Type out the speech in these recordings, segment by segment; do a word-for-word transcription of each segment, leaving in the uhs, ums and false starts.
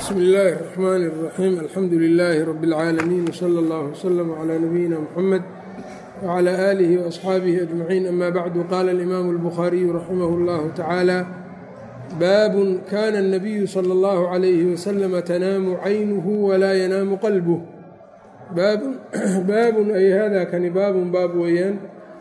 bsm اllaahi الرحmn الرaxيim alxamdu لilaahi rab اlcaalamiin wslى اllah wslm عlى nabiyina mxamed wعlى آlihi وaصxaabihi أجmaciin ama bacdu qaala اlimaamu الbukhaariyu raximah اllahu tacaala baabun kana الnabiyu slى اllahu عalayhi waslama tanaamu caynuhu walaa yanaamu qalbuh baabun ay hada kani baabun baab weeyaan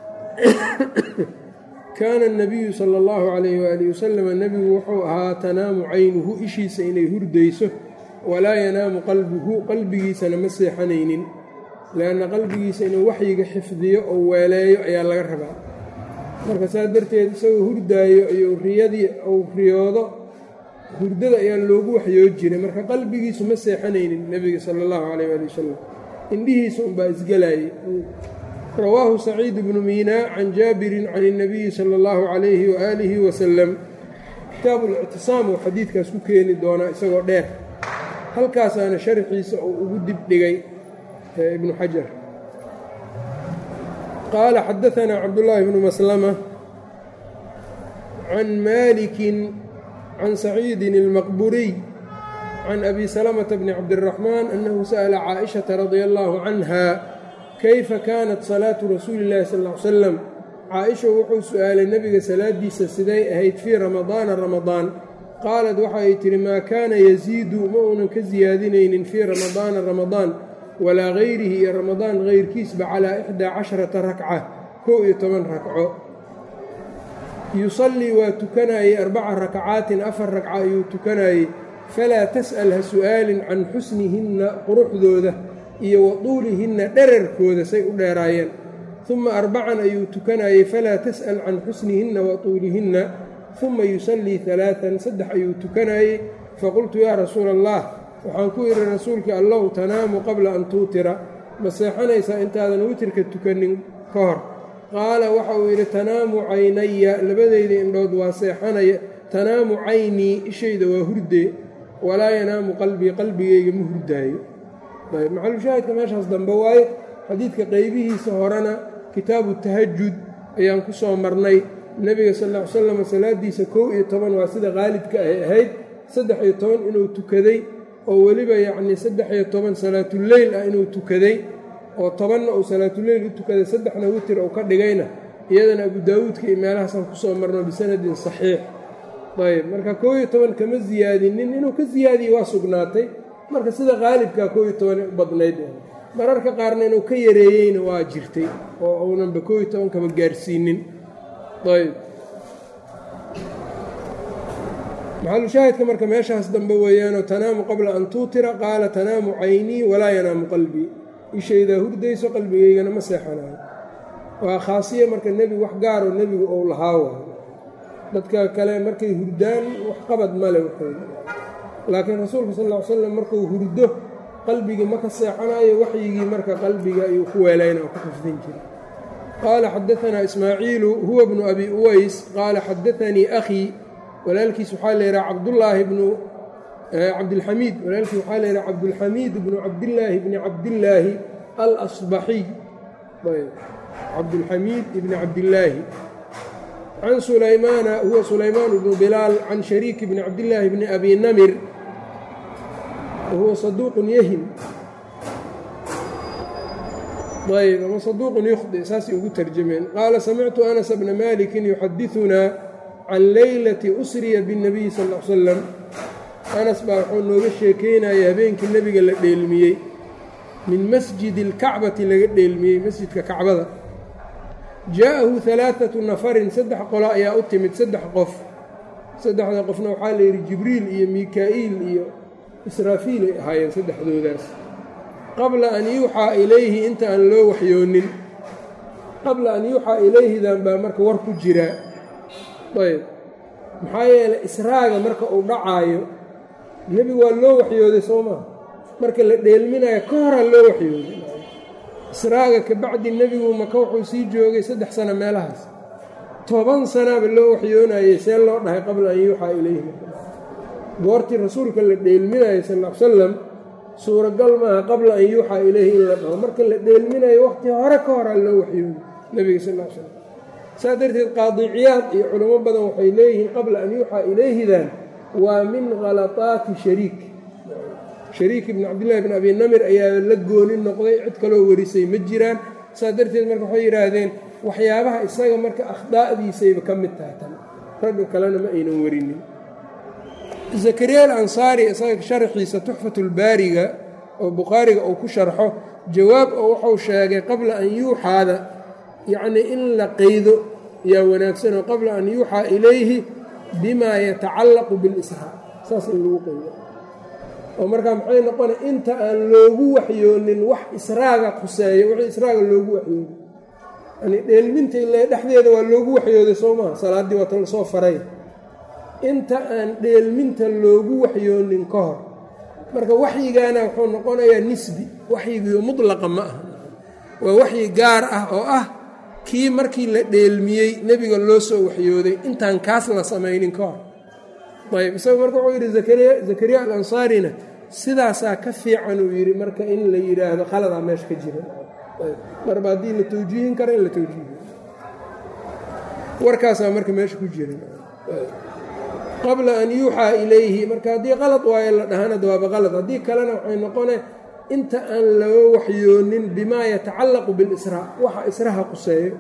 kaana الnabiyu salى اllahu عalayh waalih wasalam nebigu wuxuu ahaa tanaamu caynuhu ishiisa inay hurdayso walaa yanaamu qalbuhu qalbigiisana ma seexanaynin leanna qalbigiisa inuu waxyiga xifdiyo oo weeleeyo ayaa laga rabaa marka saas darteed isagoo hurdaayo ayuu riyadii uu riyoodo hurdada ayaa loogu waxyoo jiray marka qalbigiisu ma seexanaynin nebiga sala اllahu calayh waali wasalam indhihiisa unbaa isgelaayey rawaahu saciid bnu miinaa can jaabirin can الnabiyi salى اllahu عalayhi waaalihi wasalam kitaabu اlictisaam uu xadiidkaas ku keeni doonaa isagoo dheer halkaasaana sharxiisa uu ugu dibdhigay ibnu xajar qaala xadaanaa cabdullaahi bnu maslama can maalikin can saciidin اlmaqburiy can abi salamata bni cabdiraxmaan annahu sa'la caaishaةa radia allahu canha kayfa kaanat salaatu rasuuli illahi sal ll ly slam caa-isha wuxuu su-aalay nebiga salaadiisa siday ahayd fii ramadaana ramadaan qaalad waxa ay tihi maa kaana yasiidu ma uunan ka siyaadinaynin fii ramadaana ramadaan walaa gayrihi iyo ramadaan gayrkiisba calaa ixdaa casharata rakca kow iyo toban rakco yusallii waa tukanayey arbaca rakcaatin afar rakca ayuu tukanayey falaa tas'al ha su'aalin can xusnihinna quruxdooda iyo wa tuulihinna dherarkooda say u dheeraayeen uma arbacan ayuu tukanayey falaa tas'al can xusnihinna wa tuulihinna uma yusallii alaaan saddex ayuu tukanayey faqultu yaa rasuula allah waxaan ku idhi rasuulkii allow tanaamu qabla an tuutira ma seexanaysaa intaadan witirka tukanin ka hor qaala waxa uu yidhi tanaamu caynaya labadayda indhood waa seexanaya tanaamu caynii ishayda waa hurdee walaa yanaamu qalbii qalbigayga ma hurdaayo maxalushaahidka meeshaas dambe waaye xadiidka qeybihiisa horena kitaabu tahajud ayaan ku soo marnay nebiga sal ll ly slam salaadiisa kow iyo toban waa sida qaalibka ay ahayd saddex iyo toban inuu tukaday oo weliba yacnii saddex iyo toban salaatuleyl ah inuu tukaday oo tobanna uu salaatuleyl u tukaday saddexna witir uu ka dhigayna iyadana abu daawuudka iyo meelahaasaan kusoo marno bisanadin saxiix ayb marka kow iyo toban kama siyaadinin inuu ka siyaadiyey waa sugnaatay marka sida qaalibkaa kow iyo toban u badnayd mararka qaarna inuu ka yareeyeyna waa jirtay oo uunanba kow iyo toban kaba gaarsiinin ayb maxalushaahidka marka meeshaas dambe weeyaanoo tanaamu qabla an tuutira qaala tanaamu caynii walaa yanaamu qalbii ishaydaa hurdayso qalbigaygana ma seexanayo waa khaasiya marka nebigu wax gaaroo nebigu ou lahaa waayo dadka kale markay hurdaan wax qabad male waxooda laakiin rasuulka sal ll ly slam markuu hurdo qalbigii ma ka seexanayo waxyigii marka qalbiga ayuu ku weelayna oo ku xifdin jiray qaala xadaanaa ismaaciilu huwa bnu abi uways qaala xadaanii akhii walaalkiis waxaa layihaha cabdullaahi bnu cabdilxamiid walaalkiis waxaa layihaha cabdulxamiid bnu cabdillaahi bni cabdillaahi alasbaxiy cabdulxamiid ibni cabdillaahi can sulaymaana huwa sulaymaan bnu bilaal can shariik bni cabdillaahi bni abi namir wahuwa saduuqun yahim ayb ama saduuqun yukhdi saasay ugu tarjameen qaala samictu anas bna malikin yuxadidunaa can leylati usriya biاnnabiyi sal l salam anas baa wuxuu nooga sheekeynaya habeenkii nebiga la dheelmiyey min masjidi اlkacbati laga dheelmiyey masjidka kacbada jaa-ahu halaaثatu nafarin saddex qolo ayaa u timid saddex qof saddexda qofna waxaa la yidhi jibriil iyo mikaa'iil iyo israafiil ay ahaayeen saddexdoodaas qabla an yuuxaa ilayhi inta aan loo waxyoonin qabla an yuuxaa ilayhidan baa marka war ku jiraa ayb maxaa yeelay israaga marka uu dhacaayo nebigu waa loo waxyooday soo maa marka la dheelminayo ka horaa loo waxyooday israaga kabacdi nebigu maka wuxuu sii joogay saddex sano meelahaas toban sanaaba loo waxyoonayey see loo dhahay qabla an yuuxaa ilayhi goortii rasuulka la dheelminayo sal l salam suuragal maaha qabla an yuuxaa ilayhi in la dhaho marka la dheelminayo waqti hore ka horaa loo waxyooday nebiga sal l slam saas darteed qaadiciyaad iyo culamo badan waxay leeyihiin qabla an yuuxaa ilayhidan waa min khalataati shariik shariik ibni cabdillahi bn abi namir ayaa la gooni noqday, cid kaloo warisay ma jiraan. saas darteed marka waxay yidhaahdeen waxyaabaha isaga marka akhdaa'diisayba ka mid tahay tan, ragga kalena ma aynan warinin. zakariya alansaari isaga sharxiisa tuxfatulbaariga oo bukhaariga uu ku sharxo jawaab oo wuxuu sheegay qabla an yuuxaada yacnii in la qeydo yaa wanaagsan, oo qabla an yuuxaa ilayhi bimaa yatacallaqu bilisraa, saas in lagu qeydo. oo markaa maxay noqona inta aan loogu waxyoonin wax israaga khuseeyo, wixii israaga loogu waxyooday yani dheelminta ile dhexdeeda waa loogu waxyooday soo maha, salaaddii waa tan lasoo faray, inta aan dheelminta loogu waxyoonin ka hor. marka waxyigaana wuxuu noqonayaa nisbi, waxyigiio mudlaqa ma aha, waa waxyi gaar ah oo ah kii markii la dheelmiyey nebiga loo soo waxyooday intaan kaas la samaynin ka hor. ayb isaga marka wuxuu yidhi zakariya zakariya alansaarina sidaasaa ka fiican uu yidhi marka in la yidhaahdo khaladaa meesha ka jira, marba haddii la tawjiihin karo in la tawjiihiyo, warkaasaa marka meesha ku jira qabla an yuuxaa ilayhi. marka haddii qalad waayo la dhahana dawaaba qalad, haddii kalena waxay noqone inta aan laga waxyoonin bimaa yatacallaqu bilisraa, waxa israha quseeyo.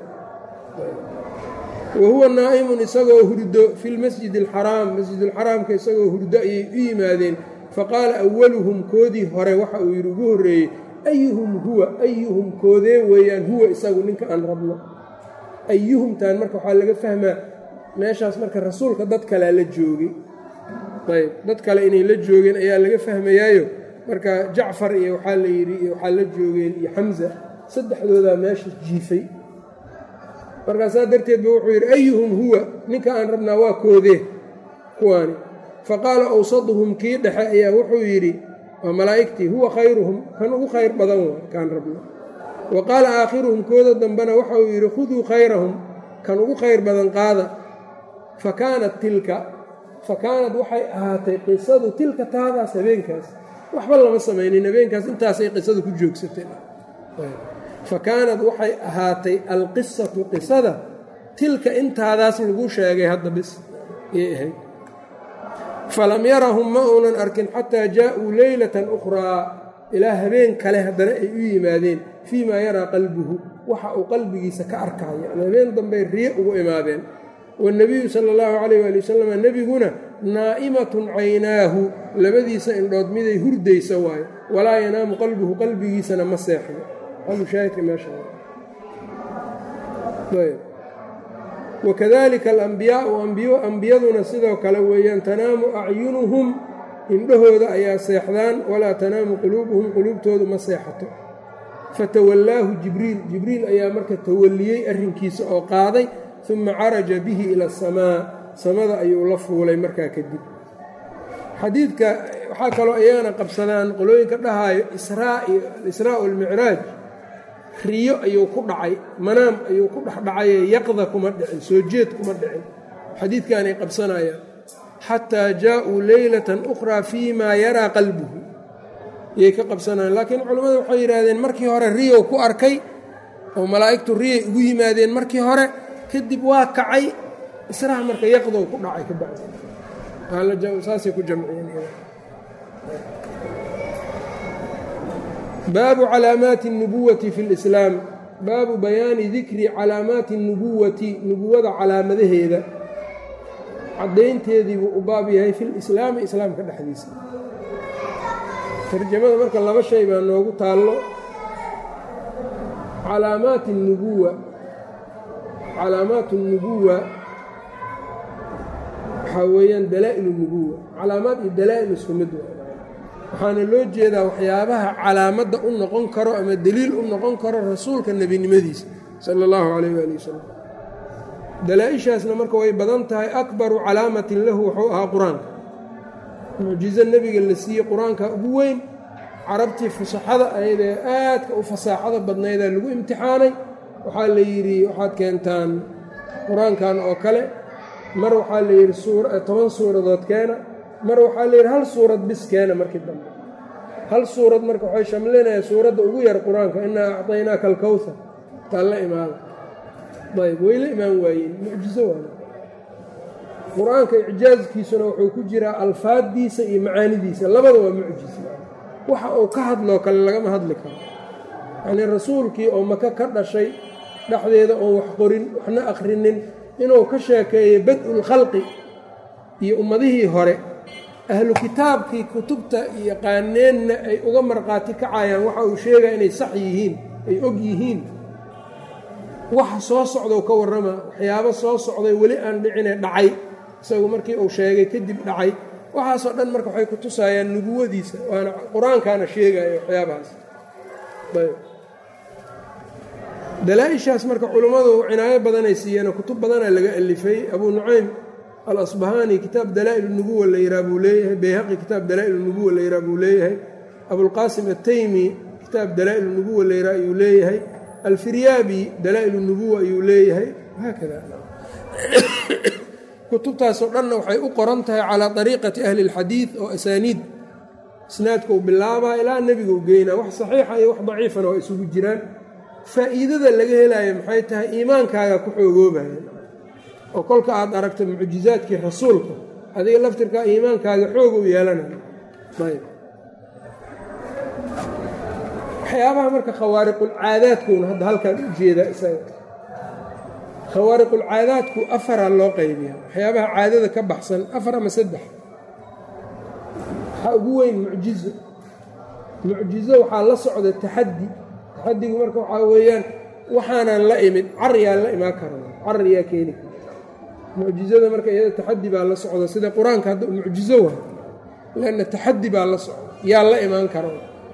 wa huwa naa'imun isagoo hurdo fi lmasjid alxaraam, masjidulxaraamka isagoo hurdo ayay u yimaadeen. faqaala awaluhum koodii hore waxa uu yidhi ugu horreeyey ayuhum huwa, ayuhum koodee weeyaan huwa isagu ninka aan rabno. ayuhumtaan marka waxaa laga fahmaa meeshaas marka rasuulka dad kalea la joogay, ayb dad kale inay la joogeen ayaa laga fahmayaayo. marka jacfar iyo waxaa la yidhi iyo waxaa la joogeen iyo xamza, saddexdoodaa meesha jiifay. markaasaa darteed ba wuxuu yidhi ayuhum huwa, ninka aan rabnaa waa koodee kuwaani. faqaala awsaduhum kii dhexe ayaa wuxuu yidhi waa malaa'igtii huwa khayruhum, kan ugu khayr badan waa kaan rabna. wa qaala aakhiruhum kooda dambena waxa uu yidhi khuduu khayrahum, kan ugu khayr badan qaada. fa kaanat tilka, fa kaanad waxay ahaatay qisadu tilka taadaas habeenkaas, waxba lama samaynin habeenkaas, intaasay qisadu ku joogsatay. fa kaanad waxay ahaatay alqisatu qisada tilka intaadaas lagu sheegay hadda bis yay ahayd. falam yarahum ma uunan arkin xataa jaa-uu leylatan ukhraa, ilaa habeen kale haddana ay u yimaadeen fii maa yaraa qalbuhu, waxa uu qalbigiisa ka arkaayo, yani habeen dambey riyo ugu imaadeen. wanebiyu sala allahu calayh waali wasalam nebiguna naa'imatun caynaahu, labadiisa indhood miday hurdaysa waayo, walaa yanaamu qalbuhu, qalbigiisana ma seexdo. shaahidka meesha wakadalika alambiyaau ambiyaduna sidoo kale weeyaan, tanaamu acyunuhum, indhahooda ayaa seexdaan, walaa tanaamu quluubuhum, quluubtoodu ma seexato. fatawallaahu jibriil, jibriil ayaa marka tawalliyey arrinkiisa oo qaaday, uma caraja bihi ila asamaa, samada ayuu la fuulay markaa kadib. xadiidka waxaa kaloo ayagana qabsadaan qolooyinka dhahaayo israa walmicraaj, riyo ayuu ku dhacay, manaam ayuu ku dhexdhacaye yaqda kuma dhicin, soo jeed kuma dhicin. xadiidkaanay qabsanayaan xataa jaa-uu leylatan ukhraa fii maa yaraa qalbuhu yay ka qabsanayaan. laakiin culimmadu waxay yidhaahdeen markii hore riyow ku arkay oo malaa'igtu riyay ugu yimaadeen markii hore, kadib waa kacay, israha marka yaqdow ku dhacay ka bacdi, saasay ku jamciyeen. baabu calaamaati الnubuwati fi اlislaam, baabu bayaani dikri calaamaati الnubuwati, nubuwada calaamadaheeda caddaynteedii buu u baab yahay fi lislaami, islaamka dhexdiisa. tarjamada marka laba shay baa noogu taallo. calaamaati الnubuwa, calaamaat الnubuwa waxaa weeyaan dalaa'il الnubuwa, calaamaad iyo dalaa'il isku mid wa, waxaana loo jeedaa waxyaabaha calaamadda u noqon karo ama deliil u noqon karo rasuulka nebinimadiisa sala allahu calayh waali wasalam. dalaa-ishaasna marka way badan tahay. akbaru calaamatin lahu wuxuu ahaa qur-aanka, mucjizo nebiga la siiyey qur-aanka ugu weyn. carabtii fasaxada ayadee aadka u fasaaxada badnaydaa lagu imtixaanay. waxaa la yidhi waxaad keentaan qur-aankan oo kale, mar waxaa la yidhi toban suuradood keena, mar waxaa la yidhi hal suurad bis keena. markii dambe hal suurad marka waxay shamlinaya suuradda ugu yar qur-aanka, innaa acطaynaaka alkowhar, taan la imaada. ayb way la imaan waayeen, mucjizo waay. qur-aanka icjaaskiisuna wuxuu ku jiraa alfaaddiisa iyo macaanidiisa, labada waa mucjiz. waxa uu ka hadloo kale lagama hadli karo. yacnii rasuulkii oo maka ka dhashay dhexdeeda oon wax qorin waxna akhrinin inuu ka sheekeeyey bad-ul khalqi iyo ummadihii hore ahlu kitaabkii kutubta yaqaaneenna ay uga markhaati kacayaan waxa uu sheegaya inay sax yihiin ay og yihiin waxa soo socdou ka warrama waxyaabo soo socday weli aan dhicine dhacay isagu markii uu sheegay kadib dhacay waxaasoo dhan marka waxay ku tusaayaan nubuwadiisa waana qur-aankaana sheegaya waxyaabahaas. dalaa-ishaas marka culummadu cinaayo badanay siiyeenoo kutub badanaa laga alifay. abuu nucaym alasbahaani kitaab dalaa-il nubuwa la yihaa buu leeyahay, bayhaqi kitaab dalaa-il nubuwa la yihaa buu leeyahay, abulqaasim ataymi kitaab dalaa-il nubuwa la yihaa ayuu leeyahay, alfiryaabi dalaa-il nubuwa ayuu leeyahay, haakada kutubtaasoo dhanna waxay u qoran tahay calaa ariiqati ahli اlxadiid oo asaaniid isnaadka uu bilaabaa ilaa nebiga u geynaa. wax saxiixa iyo wax daciifana waa isugu jiraan. faa'iidada laga helaayo maxay tahay? iimaankaaga ku xoogoobaya oo kolka aad aragto mucjizaadkii rasuulka adiga laftirkaa iimaankaaga xoog u yeelanayo. ayb waxyaabaha marka khawaariqulcaadaadkuuna hadda halkaan u jeedaa isaga khawaariqulcaadaadku afaraa loo qaybiya. waxyaabaha caadada ka baxsan afar ama saddex. waxaa ugu weyn mucjizo. mucjizo waxaa la socda taxaddi. taxaddigu marka waxaa weeyaan waxaanan la imid cariyaa la imaan karo, cariyaa keeni karo. mucjizada marka iyada taxaddi baa la socda sida qur-aanka hadda mucjizo waa lanna taxaddi baa la socda yaa la imaan karo.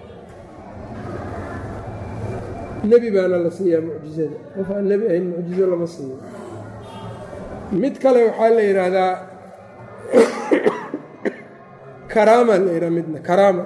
nebi baana la siiyaa mucjizada, qof aan nebi ahayn mucjizo lama siiyo. mid kale waxaa la yidhaahdaa karaama la yidhaha midna karaama.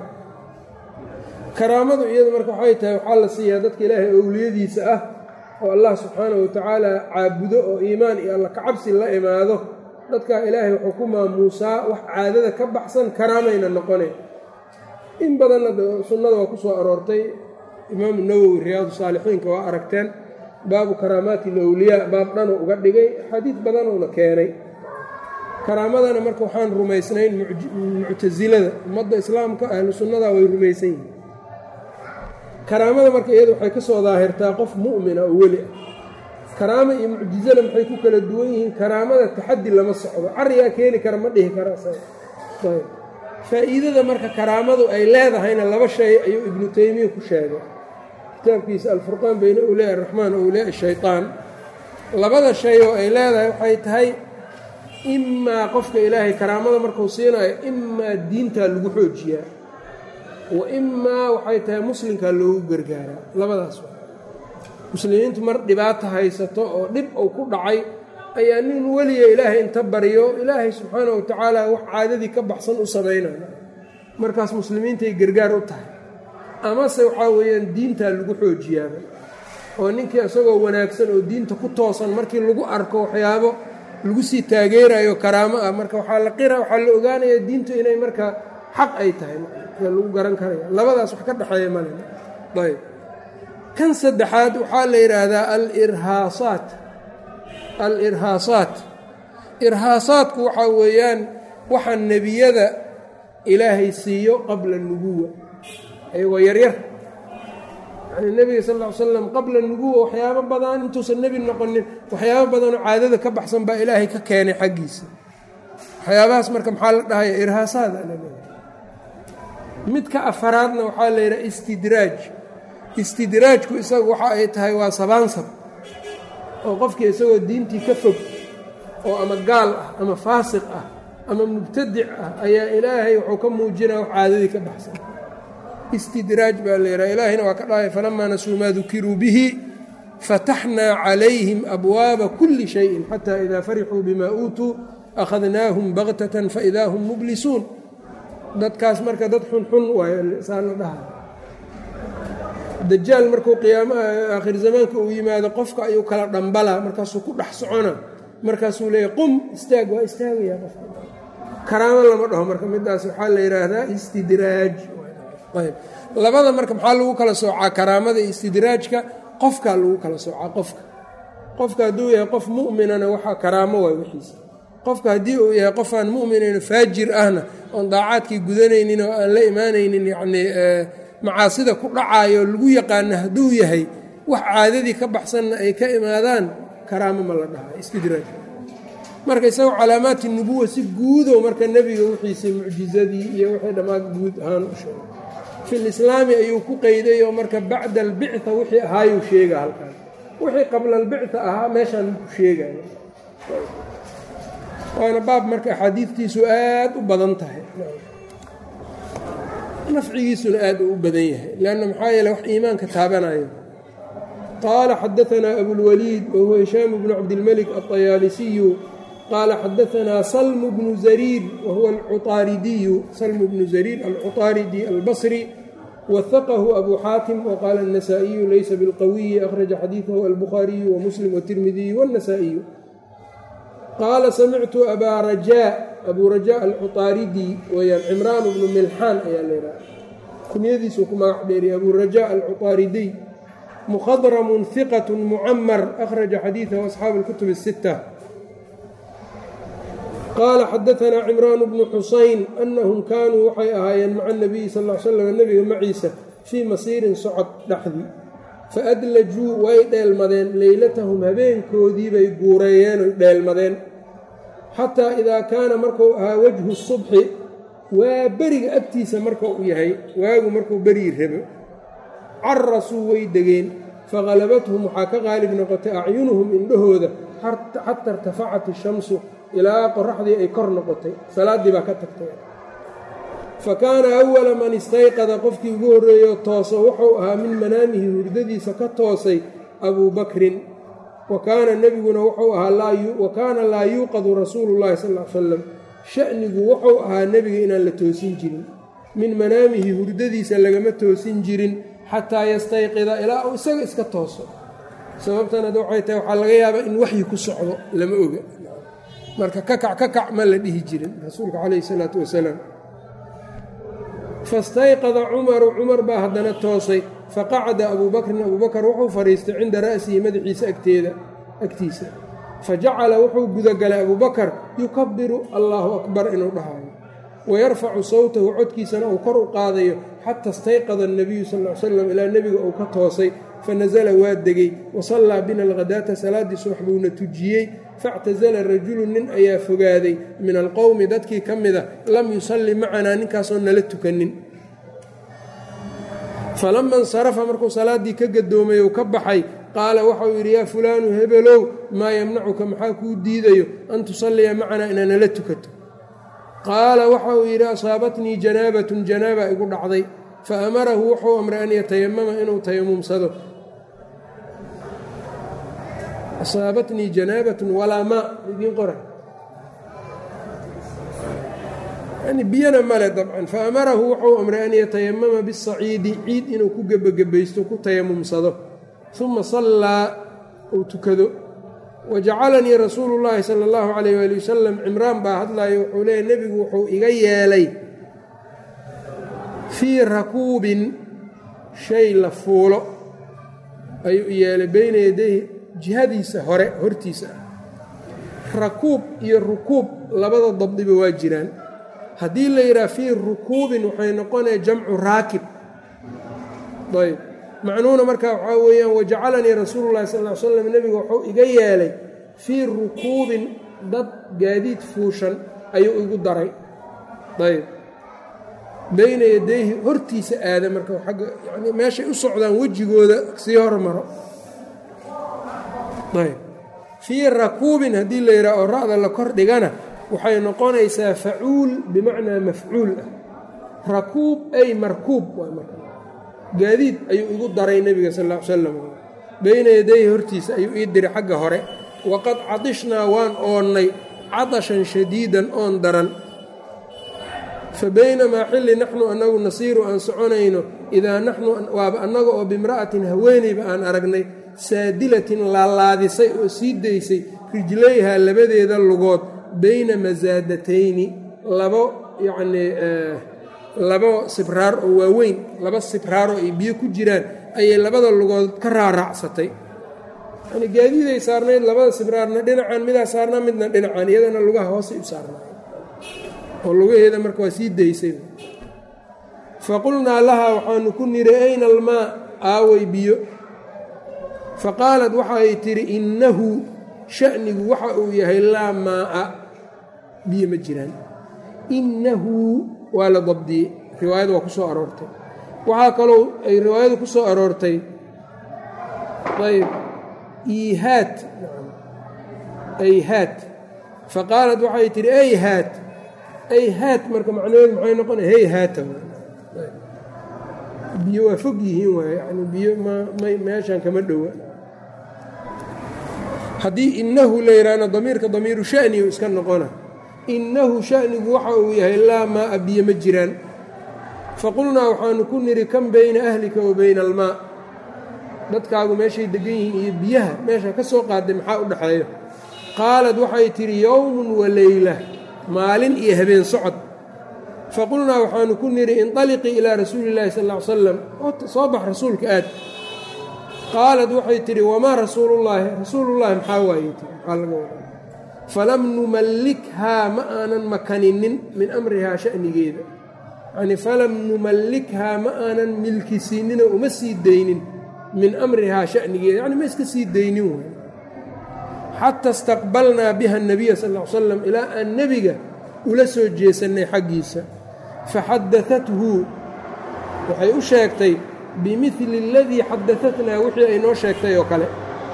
karaamadu iyadu marka waxay tahay waxaa la siiyaa dadka ilaahay owliyadiisa ah oo allah subxaanahu watacaala caabudo oo iimaan iyo alla kacabsi la imaado. dadkaa ilaahay wuxuu ku maamuusaa wax caadada ka baxsan karaamayna noqoneen. in badanna sunnada waa ku soo aroortay. imaamu nawowi riyaadu saalixiinka waa aragteen baabu karaamaati alawliyaa baab dhanoo uga dhigay xadiid badanuuna keenay. karaamadana marka waxaan rumaysnayn muctasilada ummadda islaamka ahlu sunnada way rumaysan yihiin. karaamada marka iyada waxay ka soo daahirtaa qof mu'mina oo weli ah. karaamo iyo mucjizana maxay ku kala duwan yihiin? karaamada taxaddi lama socdo, cariyaa keeni kara ma dhihi kara. faa'iidada marka karaamadu ay leedahayna laba shay ayuu ibnu taymiya ku sheegay kitaabkiisa alfurqaan bayna awliyaa araxmaan wa awliyaa ashaytaan. labada shay oo ay leedahay waxay tahay imaa qofka ilaahay karaamada markuu siinayo imaa diintaa lagu xoojiyaa wa imaa waxay tahay muslimkaa loogu gargaaraa. labadaas muslimiintu mar dhibaata haysato oo dhib uu ku dhacay ayaa nin weliya ilaahay inta baryo ilaahay subxaana wa tacaala wax caadadii ka baxsan u samaynaya, markaas muslimiintay gargaar u tahay. amase waxaa weeyaan diintaa lagu xoojiyaaba oo ninkii isagoo wanaagsan oo diinta ku toosan markii lagu arko waxyaabo lagu sii taageerayo karaamo ah marka waxaa la qira waxaa la ogaanaya diintu inay markaa xaq ay tahay yaa lagu garan karaya. labadaas wax ka dhexeeya male. ayb kan saddexaad waxaa la yidhaahdaa alirhaasaat. alirhaasaat irhaasaadku waxaa weeyaan waxa nebiyada ilaahay siiyo qabla nubuwa ayagoo yaryar. yacnii nebiga sal ll ly slam qabla nubuwa waxyaabo badan intuusan nebi noqonin waxyaabo badanoo caadada ka baxsan baa ilaahay ka keenay xaggiisa. waxyaabahaas marka maxaa la dhahaya irhaasaad. midka afaraadna waxaa la yidhaha istidraaj. istidraajku isagu waxa ay tahay waa sabaansab oo qofkii isagoo diintii ka fog oo ama gaal ah ama faasiq ah ama mubtadic ah ayaa ilaahay wuxuu ka muujinaya wax caadadii ka baxsan. istidraaj baa la yidhaha. ilaahayna waa ka dhahay falamaa nasuu maa dukiruu bihi fataxnaa calayhim abwaaba kulli shayin xataa idaa farixuu bimaa uutuu akhadnaahum baktatan faidaa hum mublisuun. dadkaas marka dad xunxun waayo saa la dhahay. dajaal markuu qiyaamaha aakhir zamaanka uu yimaado qofka ayuu kala dhambalaa markaasuu ku dhex socona markaasuu leeyahy qum istaag waa istaagayaa qofka. karaamo lama dhaho marka midaas waxaa la yidhaahdaa istidraaj. ayb labada marka maxaa lagu kala soocaa karaamada iyo istidraajka? qofkaa lagu kala soocaa. qofka qofka hadduu yahay qof mu'minana waxaa karaamo waay wixiisa qofka haddii uu yahay qofaan mu'minayn faajir ahna oon daacaadkii gudanaynin oo aan la imaanaynin yacnii macaasida ku dhacaayo lagu yaqaana hadduu yahay wax caadadii ka baxsanna ay ka imaadaan karaamo ma la dhaha istidraaj marka isagoo calaamaati nubuwa si guudow marka nebiga wixiisii mucjizadii iyo wixii dhammaan guud ahaan u sheegay fil islaami ayuu ku qeyday oo marka bacda albictha wixii ahaayuu sheega halkaan wixii qabla albictha ahaa meeshaan ku sheegaya waana baab marka axaadiidtiisu aad u badan tahay nafcigiisuna aad u u badan yahay leanna maxaa yeele wax iimaanka taabanayo qaala xadaanaa abulwaliid wahuwa hishaam bnu cabdilmelik alطayaalisiyu qaala xadaanaa salmu bnu zariir wahuwa alcuطaaridiyu salmu bnu zariir alcuطaaridi albasri wahaqahu abu xaatim waqaala النasaaئiyu laysa bilqawiyi akhraja xadiiثahu albukhaariyu wamuslim wالtirmidiyu wالنasaaئiyu qaala samictu abaa rajaa abuu rajaa alcuطaaridi weyaan cimraan bnu milxaan ayaa leedaha kunyadiisuu ku magac dheeriy abuu rajaa alcuطaaridiy mukhadramun hiqat mucamar akhraja xadiiثahu asxaabu اlkutub الsita qaala xadaanaa cimraan bnu xusayn anahum kaanuu waxay ahaayeen maca nabiyi sal l slam nebiga maciisa fii masiirin socod dhexdii faadlajuu way dheelmadeen leylatahum habeenkoodii bay guureeyeen oy dheelmadeen xataa idaa kaana markuu ahaa wajhu subxi waa beriga agtiisa marka uu yahay waagu markuu beryi rabo carasuu way degeen fahalabathum waxaa ka qaalib noqotay acyunuhum indhahooda xata irtafacat ishamsu ilaa qoraxdii ay kor noqotay salaaddii baa ka tagtay fa kaana awala man istayqada qofkii ugu horreeyo tooso wuxuu ahaa min manaamihi hurdadiisa ka toosay abuu bakrin wa kaana nebiguna wuxuu ahaa wa kaana laa yuuqadu rasuulu llahi sal l salam sha'nigu wuxuu ahaa nebiga inaan la toosin jirin min manaamihi hurdadiisa lagama toosin jirin xataa yastayqida ilaa uu isaga iska tooso sababtan hadda waxay tahay waxaa laga yaabaa in waxyi ku socdo lama oga marka kakac kakac ma la dhihi jirin rasuulka calayhi salaatu wasalaam fastayqada cumaru cumar baa haddana toosay faqacada abuu bakrin abuu bakar wuxuu fadhiistay cinda ra'sihi madaxiisa agteeda agtiisa fajacala wuxuu gudagalay abuu bakar yukabiru allaahu akbar inuu dhahayo wayarfacu sawtahu codkiisana uu kor u qaadayo xata istayqada annabiyu sal l slam ilaa nebiga uu ka toosay fanasala waa degay wasallaa bina alghadaata salaaddii subax buuna tujiyey factasala rajulu nin ayaa fogaaday min alqowmi dadkii ka mida lam yusalli macanaa ninkaasoo nala tukanin falama insarafa markuu salaaddii ka gadoomay ou ka baxay qaala waxau yidhi yaa fulaanu hebelow maa yamnacuka maxaa kuu diidayo an tusalliya macanaa inaa nala tukato qaala waxa uu yidhi asaabatnii janaabatun janaaba igu dhacday fa amarahu wuxuu amray an yatayamama inuu tayamumsado asaabatnii janaabatun walaa maa idiin qora yani biyana male dabcan fa amarahu wuxuu amray an yatayamama bisaciidi ciid inuu ku gebagabaysto ku tayamumsado uma sallaa uu tukado wajacalanii rasuulu llaahi sala allahu calayh waali wasalam cimraan baa hadlayo wuxuu leeyahy nebigu wuxuu iga yeelay fii rakuubin shay la fuulo ayuu yeelay beyna yadayhi jihadiisa hore hortiisa ah rakuub iyo rukuub labada dabdiba waa jiraan haddii la yidhaha fii rukuubin waxay noqonaya jamcu raakib ayb macnuhuna markaa waxaa weeyaan wajacalanii rasuulu llahi sal l slam nebigu wuxuu iga yeelay fii rukuubin dad gaadiid fuushan ayuu igu daray ayb beyna yadayhi hortiisa aada marka agga yani meeshay u socdaan wejigooda sii hormaro ayb fii rakuubin haddii la yidhaha oo ra'da la kor dhigana waxay noqonaysaa facuul bimacnaa mafcuul ah rakuub ay markuub waa marka gaadiid ayuu igu daray nebiga sal ll ly slam beyna yadayhi hortiisa ayuu ii diray xagga hore waqad cadishnaa waan oonnay cadashan shadiidan oon daran fa baynamaa xilli naxnu annagu nasiiru aan soconayno idaa naxnu waaba annaga oo bimra'atin haweenayba aan aragnay saadilatin laalaadisay oo sii daysay rijlayhaa labadeeda lugood beyna masaadatayni labo yacnii labo sibraar oo waaweyn laba sibraaroo ay biyo ku jiraan ayay labada lugood ka raaraacsatay yani gaadiiday saarnayd labada sibraarna dhinacaan midaa saarnaa midna dhinacaan iyadana lugaha hoosay u saarnaay oo lugaheeda marka waa sii daysay. faqulnaa lahaa waxaanu ku niri ayna almaa aaway biyo, faqaalad waxay tidhi innahu sha'nigu waxa uu yahay laa maa'a biyo ma jiraan. innahu waa la dabdiyey, riwaayada waa ku soo aroortay. waxaa kaloo ay riwaayadu ku soo aroortay ayb iihaat ayhaat, faqaalad waxay tidhi ayhaat ayhaat marka macnaheedu maxay noqonaya hayhaata biyo waa fog yihiin waay yani biyo mmay meeshan kama dhowa. haddii innahu la yidhaahna damiirka damiiru sha'ni u iska noqona. innahu sha'nigu waxa uu yahay laa maa'a biyo ma jiraan. faqulnaa waxaanu ku nidhi kan bayna ahlika wa bayna almaa, dadkaagu meeshay degan yihiin iyo biyaha meesha ka soo qaaday maxaa u dhexeeyo. qaalad waxay tidhi yowmun wa leyla, maalin iyo habeen socod. faqulnaa waxaanu ku nidhi inطaliqii ilaa rasuuli llahi sal ll ly slam, soo bax rasuulka aad. qaalad waxay tidhi wamaa rasuulullaahi, rasuulullaahi maxaa waayey tii maxaa laga wadaa. falam numallikhaa ma aanan makaninin min amrihaa sha'nigeeda, yani falam numallikhaa ma aanan milkisiinino uma sii daynin min amrihaa sha'nigeeda, yani ma iska sii daynin way. xata istaqbalnaa biha الnabiya sal ll ly slam, ilaa aan nebiga ula soo jeesannay xaggiisa. faxadaathu waxay u sheegtay bimili اladii xadaatnaa wixii ay noo sheegtay oo kale,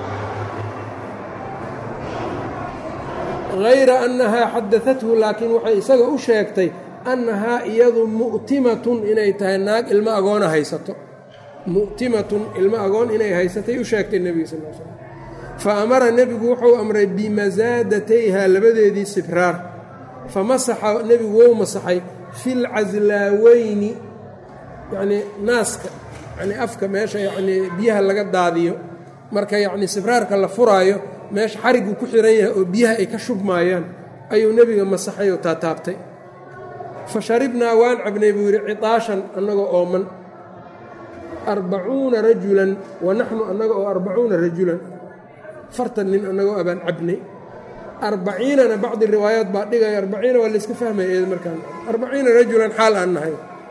hayra annahaa xadaathu laakiin waxay isaga u sheegtay annahaa iyadu mu'timatun inay tahay naag ilmo agoona haysato, mu'timatun ilmo agoon inay haysatay u sheegtay nebiga sal l slam. fa amara nebigu wuxuu amray bimasaadatayhaa labadeedii sibraar, famasaxa nebigu wou masaxay fi lcaslaaweyni, yacnii naaska yani afka meesha yacnii biyaha laga daadiyo marka yacnii sibraarka la furaayo meesha xarigu ku xihan yahay oo biyaha ay ka shubmaayaan ayuu nebiga masaxay oo taataabtay. fa sharibnaa waan cabnay buu yidhi ciطaashan annagoo ooman, arbacuuna rajulan wa naxnu annaga oo arbacuuna rajulan fartan nin annagoo abaan cabnay. arbaciinana bacdi riwaayaat baa dhigaya arbaciina waa layska fahmaya eed markaan arbaciina rajulan xaal aan nahay.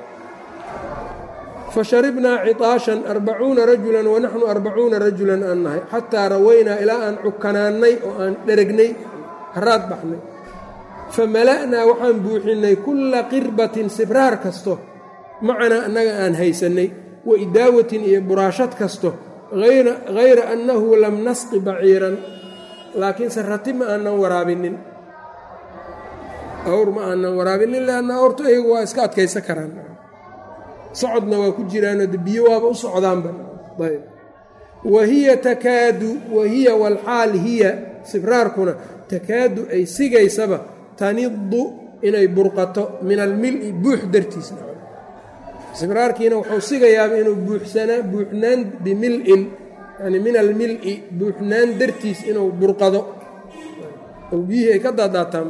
fa sharibnaa ciطaashan arbacuuna rajulan wa naxnu arbacuuna rajulan aan nahay, xataa rawaynaa ilaa aan cukanaannay oo aan dheregnay haraad baxnay. fa mala'naa waxaan buuxinnay kulla qirbatin sibraar kasto macanaa annaga aan haysannay, wa idaawatin iyo buraashad kasto, hayra annahu lam nasqi baciiran, laakiinse rati ma aanan waraabinin, awr ma aanan waraabinin, leanna awrtu ayagu waa iska adkaysan karaan, socodna waa ku jiraanoo de biyo waaba u socdaanba. ayb wahiya takaadu wahiya walxaal hiya sibraarkuna takaadu ay sigaysaba tanidu inay burqato min almil'i buux dartiisna. sibraarkiina wuxuu sigayaaba inuu buuxsanaa buuxnaan bimil'in, yani min almil'i buuxnaan dartiis inuu burqado oo biyihii ay ka daadaataan.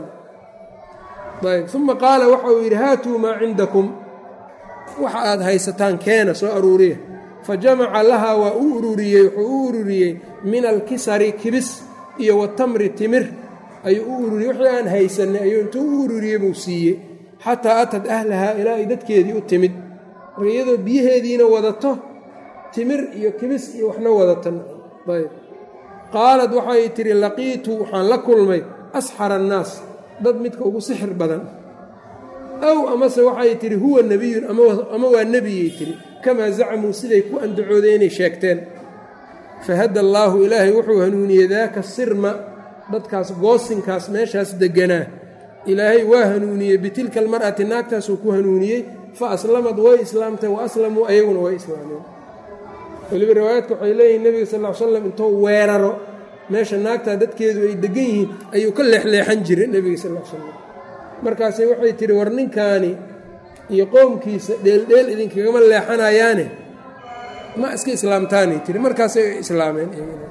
ayb uma qaala waxa uu yidhi haatuu maa cindakum, waxa aad haysataan keena soo aruuriya. fa jamaca lahaa waa u ururiyey wuxuu u ururiyey min alkisari kibis iyo watamri timir ayuu u ururiyey, wixii aan haysanay ayuu intuu u ururiyey buu siiyey. xataa atad ahlahaa ilaa ay dadkeedii u timid, marka iyadoo biyaheediina wadato timir iyo kibis iyo waxna wadatan. ayb qaalad waxay tidhi laqiitu waxaan la kulmay asxara annaas, dad midka ugu sixir badan. aw amase waxay tidhi huwa nebiyun ama waa nebiyay tidhi, kamaa zacmuu siday ku andacoodeen inay sheegteen. fahada allaahu ilaahay wuxuu hanuuniyey daaka sirma, dadkaas goosinkaas meeshaas degganaa ilaahay waa hanuuniyey bitilka almar'ati, naagtaasuu ku hanuuniyey. fa aslamad way islaamtay wa aslamuu ayaguna way islaameen. weliba riwaayaadka waxay leeyihin nebiga sal ll ly slam intuu weeraro meesha naagtaa dadkeedu ay deggan yihiin ayuu ka leexleexan jiray nebiga sal ll ly slam. markaasay waxay tidhi war ninkaani iyo qoomkiisa dheeldheel idinkagama leexanayaane ma iska islaamtaanay tiri, markaasay islaameen.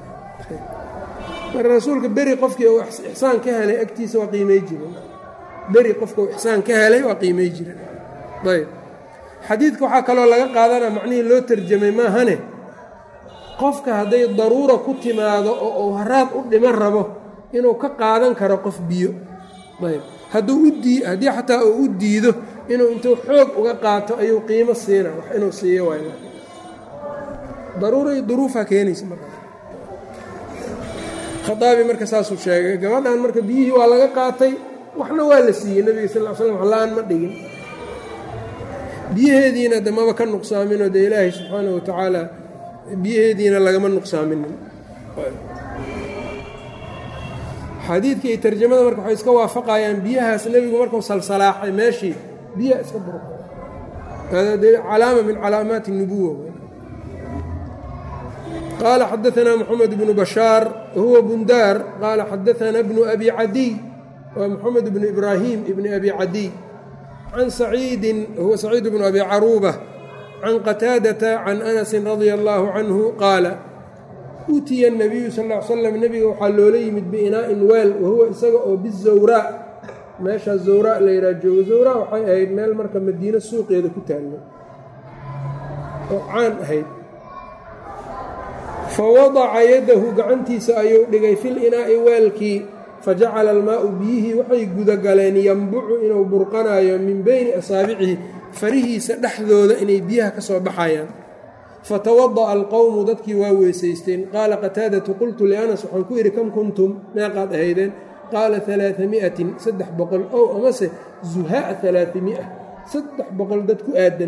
marka rasuulka beri qofkii uu ixsaan ka helay agtiisa waa qiimay jiren, beri qofka uu ixsaan ka helay waa qiimay jiren. ayb xadiidka waxaa kaloo laga qaadanaa macnihii loo tarjamay maahane qofka hadday daruura ku timaado oo uu haraad u dhiman rabo inuu ka qaadan karo qof biyo ayb hadduu u dii haddii xataa uu u diido inuu intuu xoog uga qaato ayuu qiimo siina wax inuu siiyo waay daruura iyo duruufaa keenaysa marka khaaabi marka saasuu sheegay gabadhan marka biyihii waa laga qaatay waxna waa la siiyey nebiga sal l slam la-aan ma dhigin biyaheediina de maba ka nuqsaaminoo dee ilaahay subxaana wa tacaala biyaheediina lagama nuqsaaminin xadiidka iyo tarjamada marka waxay iska waafaqayaan biyahaas nebigu markuu salsalaaxay meeshii biyaha iska burqa hada de calaama min calaamaati الnubuwa qaala xadaanaa moxamed bnu bashaar wahuwa bundaar qaala xadaanaa bnu abi cadiy waa moxamed bnu ibraahim ibni abi cadiy can saciidin wahuwa saciid bnu abi caruuba can qataadata can anasi radia allaahu canhu qaala utiya الnabiyu sal ll ly slam nebiga waxaa loola yimid biinaa'in weel wahuwa isaga oo bizawraa meeshaa zawraa la yidhaha joogo zawraa waxay ahayd meel marka madiino suuqeeda ku taalla oo caan ahayd fawadaca yadahu gacantiisa ayuu dhigay fil inaa'i weelkii fajacala almaa'u biyihii waxay gudagaleen yambucu inuu burqanayo min beyni asaabicihi farihiisa dhexdooda inay biyaha ka soo baxayaan fatawada'a alqowmu dadkii waa weysaysteen qaala qataadatu qultu lianas waxaan ku idhi kam kuntum meeqaad ahaydeen qaala alaamiatin saddex boqol ow amase zuha'a alaaamia saddex boqol dad ku aadan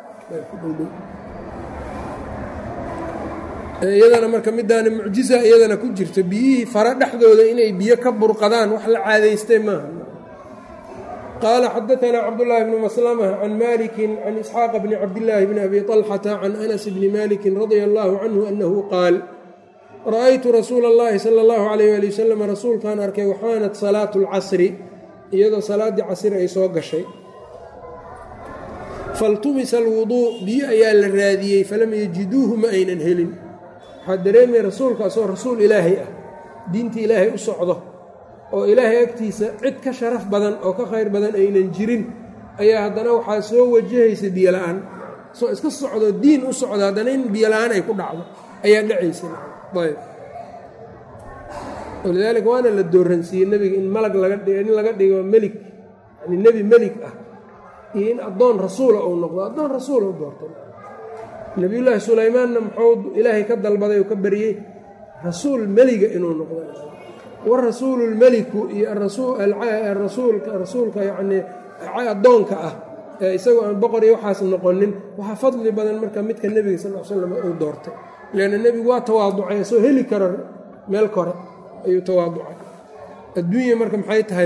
iyadana marka midaana mucjiza iyadana ku jirto biyihii fara dhexdooda inay biyo ka burqadaan wax la caadaystay maaha qaala xadaanaa cabdulaahi bnu maslama can maliki can isxaaqa bni cabdillaahi bni abi طalxata can anas bni maliki radia allaahu canhu annahu qaal ra'aytu rasuula اllahi sala اllahu alayh ali wasalam rasuulkaan arkay waxaanat salaatu اlcasri iyadoo salaaddii casri ay soo gashay faltumisa alwuduu biyo ayaa la raadiyey falam yajiduuhu ma aynan helin waxaa dareemaya rasuulka asoo rasuul ilaahay ah diinta ilaahay u socdo oo ilaahay agtiisa cid ka sharaf badan oo ka khayr badan aynan jirin ayaa haddana waxaa soo wajahaysa biyo la-aan soo iska socdo diin u socdo haddana in biyo la-aan ay ku dhacdo ayaa dhacaysa ayb walidaalika waana la dooransiiyey nebiga in malag laga in laga dhigo melik yani nebi melik ah iyo in addoon rasuula uu noqdo addoon rasuula u doortay nebiyullaahi sulaymaanna muxuu ilaahay ka dalbaday oo ka baryey rasuul meliga inuu noqdo warasuulu lmeliku iyo arasuulka rasuulka yacnii addoonka ah ee isagoo aan boqor iyo waxaas noqonin waxaa fadli badan marka midka nebiga sal l slam uu doortay leanna nebigu waa tawaaducay soo heli karo meel kore ayuu tawaaducay adduunya marka maxay tahay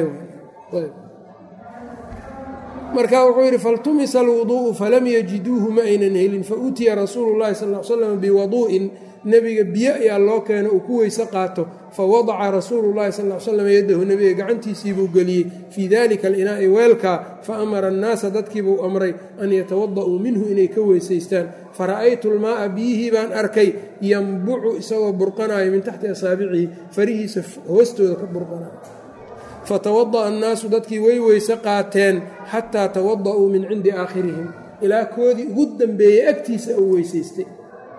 marka wuxuu yidhi faltumisa alwuduu'u falam yajiduuhu ma aynan helin fautiya rasuulu llahi sal l slam biwaduu'in nebiga biyo ayaa loo keeno uu ku weyse qaato fawadaca rasuulu llahi sal l slam yadahu nebiga gacantiisiibuu geliyey fii dalika alinaa'i weelkaa faamara annaasa dadkiibuu amray an yatawada'uu minhu inay ka weysaystaan fara'aytu lmaa'a biyihii baan arkay yambucu isagoo burqanayo min taxti asaabicihi farihiisa hoostooda ka burqanayo fatawada'a annaasu dadkii way weyse qaateen xataa tawada'uu min cindi aakhirihim ilaa koodii ugu dambeeyey agtiisa uu weysaystay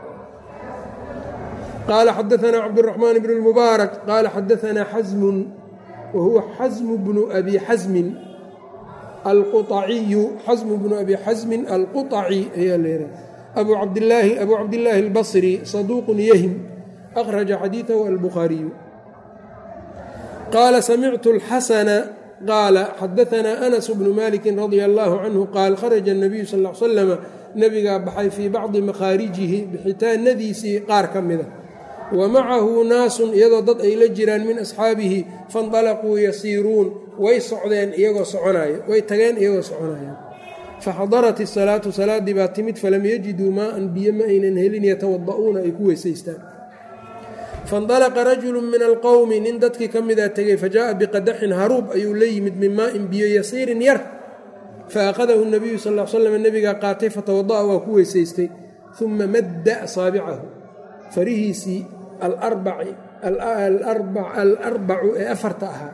qaala xadaanaa cabduraxmaan bnu lmubaarak qaala xadaanaa xasmun wa huwa xasmu bnu abi xasmin alquaciyu xasmu bnu abi xasmin alquطaci ayaa leedahay abu cabdilaahi abu cabdillaahi albasri saduuqun yahim akhraja xadiidahu albukhaariyu qaala samictu alxasana qaala xadaanaa anas bnu maliki radia allaahu canhu qaal kharaja الnabiyu sal l slama nebigaa baxay fii bacdi makhaarijihi bixitaanadiisii qaar ka mida wa macahu naasun iyadoo dad ay la jiraan min asxaabihi faاnطalaquu yasiiruun way socdeen iyagoo soconaya way tageen iyagoo soconaya faxadarat isalaatu salaaddii baa timid falam yajiduu maaan biyo ma aynan helin yatawada'uuna ay ku weysaystaan faاnطalaqa rajulu min alqowmi nin dadkii ka midaa tegey fajaءa biqadaxin haruub ayuu la yimid min maa'in biyo yasiirin yar faأkhadahu الnabiyu sal l slam nebigaa qaatay fatawada'a waa ku weysaystay uma madda asaabicahu farihiisii alarbacu ee afarta ahaa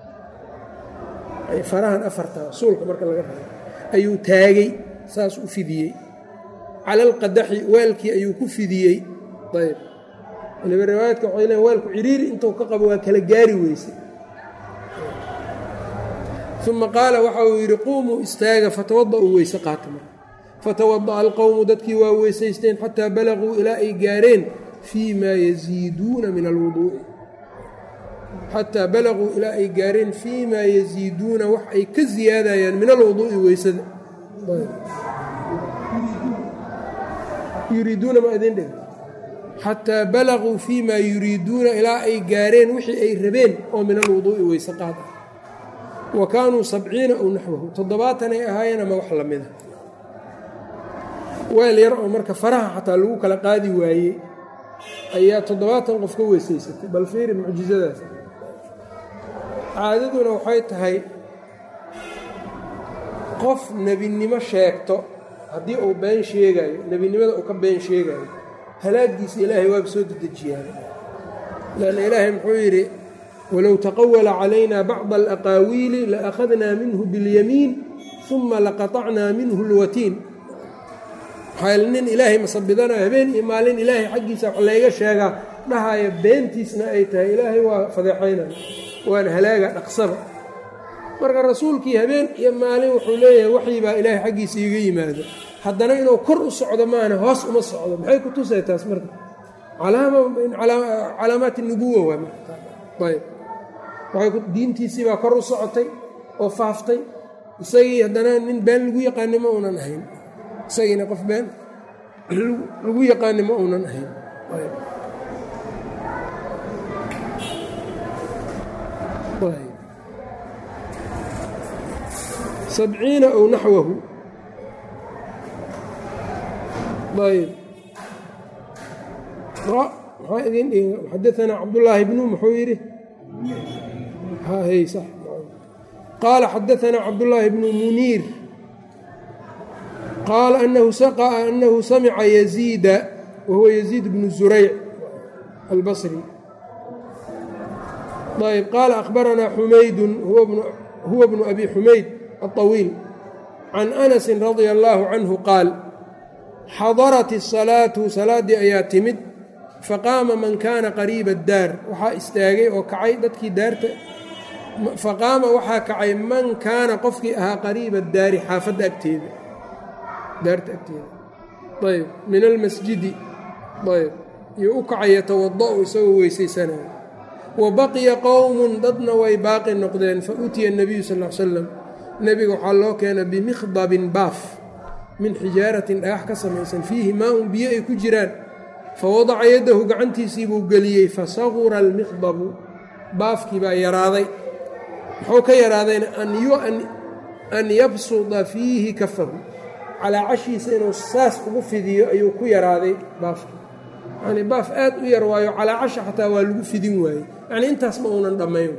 farahan afarta suulka marka laga rabo ayuu taagay saas u fidiyey cala alqadaxi weelkii ayuu ku fidiyey ayb waliba riwaayadka waxay leeyiin weelku ciriiri intuu ka qabo waa kala gaari weysay uma qaala waxa uu yidhi quumuu istaaga fatawada-uu weyse qaata marka fatawada'a alqowmu dadkii waa weysaysteen xataa balaguu ilaa ay gaareen fii maa yasiiduuna min alwuduu'i xataa balaguu ilaa ay gaareen fii maa yasiiduuna wax ay ka siyaadayaan min alwuduu'i weysada yuriiduuna ma idin dheh xataa balaguu fii maa yuriiduuna ilaa ay gaareen wixii ay rabeen oo min alwuduu'i weyse qaada wa kaanuu sabciina ow naxwahu toddobaatan ay ahaayeen ama wax la mida weel yar oo marka faraha xataa lagu kala qaadi waayey ayaa toddobaatan qof ka weysaysatay bal fiiri mucjisadaas caadaduna waxay tahay qof nebinimo sheegto haddii uu been sheegaayo nebinimada uu ka been sheegaayo halaagiisa ilaahay waaba soo dedejiyaana lanna ilaahay muxuu yidhi walow taqawala calayna bacda alaqaawiili la akhadnaa minhu biاlyamiin uma laqaطacnaa minhu اlwatiin waxaa nin ilaahay masabidanayo habeen iyo maalin ilaahay xaggiisa wax layga sheegaa dhahaya beentiisna ay tahay ilaahay waa fadeexaynaya waana halaaga dhaqsaba marka rasuulkii habeen iyo maalin wuxuu leeyahay waxii baa ilaahay xaggiisa iiga yimaado haddana inuu kor u socdo maana hoos uma socdo maxay ku tusay taas marka calaamaati nubuwa waa ayb waay diintiisii baa kor u socotay oo faaftay isagii haddana nin been lagu yaqaani ma uunan ahayn isagiina qof been lagu yaqaani ma uunan ahayn sabciina ow naxwahu ayb maxaa idin dhigi xadaanaa cabdullaahi bnu muxuu yidhi hy sax qaala xadaanaa cabdullaahi bnu muniir qaala anahu samica yaziida wahuwa yaziid bnu zurayc albasri ayb qaala akhbaranaa xumaydun huwa bnu abi xumayd aلطawiil can anasi radia allaahu canhu qaal xadarat الsalaatu salaaddii ayaa timid faqaama man kaana qariiba daar waxaa istaagay oo kacay dadkii daarta faqaama waxaa kacay man kaana qofkii ahaa qariiba daari xaafadda agteeda daarta agteeda ayb min almasjidi ayb iyo u kacay yatawada'u isagoo weysaysanaya wa baqiya qowmun dadna way baaqi noqdeen fa utiya الnabiyu sal l slam nebiga waxaa loo keena bimikhdabin baaf min xijaaratin dhagax ka samaysan fiihi maa-un biyo ay ku jiraan fawadaca yaddahu gacantiisii buu geliyey fasagura almikhdabu baafkii baa yaraaday muxuu ka yaraadayna an yabsuda fiihi kafahu calaa cashiisa inuu saas ugu fidiyo ayuu ku yaraaday baafkii yacnii baaf aad u yar waayo calaa casha xataa waa lagu fidin waayey yacnii intaas ma uunan dhammayn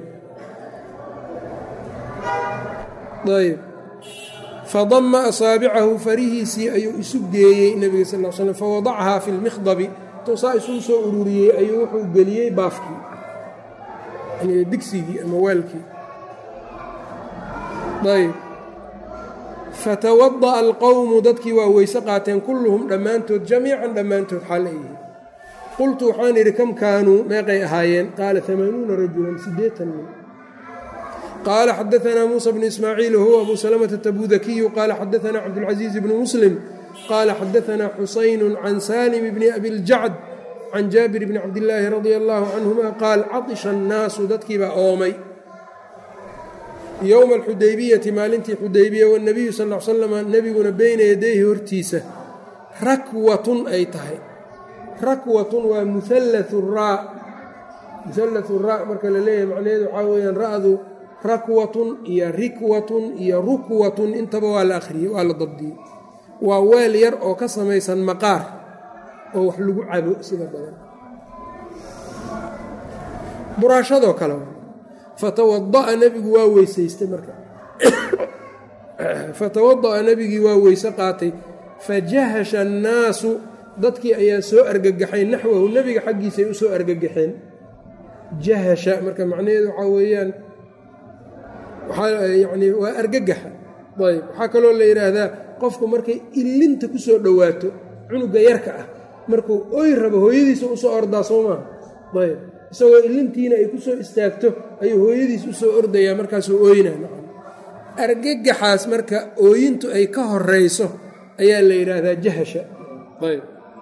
ayb fadama asaabicahu farihiisii ayuu isu geeyey nebiga sal l slam fawadacahaa fi lmikhdabi tuusaa isugu soo ururiyey ayuu wuxuu geliyey baafkii digsigii ama waalkii ayb fatawada'a alqowmu dadkii waa weyse qaateen kulluhum dhammaantood jamiican dhammaantood xaal ay yihiin qultu waxaan idhi kam kaanuu meeqay ahaayeen qaala amaanuuna rajulan siddeetan nin qaala xadaanaa muusa bnu ismaaciil wahuwa abu salamata tabudakiyu qaala xadaanaa cabdulcaziiz bnu muslim qaala xadaanaa xusaynu can salim bni abiljacd can jaabir bni cabdillaahi radia allaahu canhuma qaal caطisha annaasu dadkiibaa oomay yowma alxudaybiyati maalintii xudaybiya wanabiyu sal l slam nebiguna beyna yadayhi hortiisa rakwatun ay tahay rakwatun waa muhallau raa muhallau raa marka la leeyahay macnaheedu waxaa weyaan ra'du rakwatun iyo rikwatun iyo rukwatun intaba waa la akhriyey waa la dabdiyey waa weel yar oo ka samaysan maqaar oo wax lagu cabo sida badan buraashadoo kale fatawada'a nebigu waa weysaystay marka fatawada'a nebigii waa weyse qaatay fajahasha annaasu dadkii ayaa soo argagaxay naxwahu nebiga xaggiisay u soo argagaxeen jahasha marka macnaheedu waxaa weeyaan yani waa argagaxa ayb waxaa kaloo la yidhaahdaa qofku markay ilinta ku soo dhowaato cunuga yarka ah markuu oy rabo hooyadiisa usoo ordaa soo maaha ayb isagoo ilintiina ay ku soo istaagto ayuu hooyadiis usoo ordayaa markaasuu ooynaa argagaxaas marka ooyintu ay ka horayso ayaa la yidhaahdaa jahasha ayb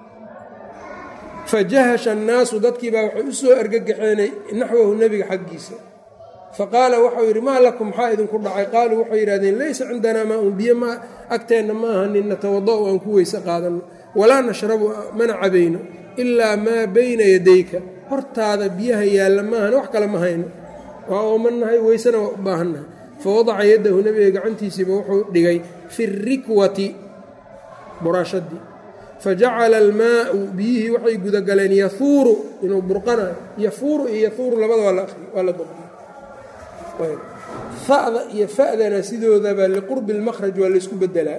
fa jahasha annaasu dadkiibaa waxay u soo argagaxeenay naxwahu nebiga xaggiisa faqaala waxau yidhi maa lakum maxaa idinku dhacay qaaluu waxay yidhahdeen laysa cindanaa maa un biyo ma agteenna ma ahanin natawada' aan ku weyse qaadanno walaa nashrabu mana cabayno ilaa maa bayna yadayka hortaada biyaha yaalla maahan wax kale ma hayno waa oomannahay weysena waa u baahannahay fa wadaca yaddahu nebiga gacantiisiiba wuxuu dhigay fi rikwati buraashadii fajacala almaau biyihii waxay gudagaleen yahuuru inuu burqanayo yafuuru iyo yahuuru labada waa la dabdiy fa'da iyo fa'dana sidoodaba liqurbi اlmakhraj waa laysku bedelaa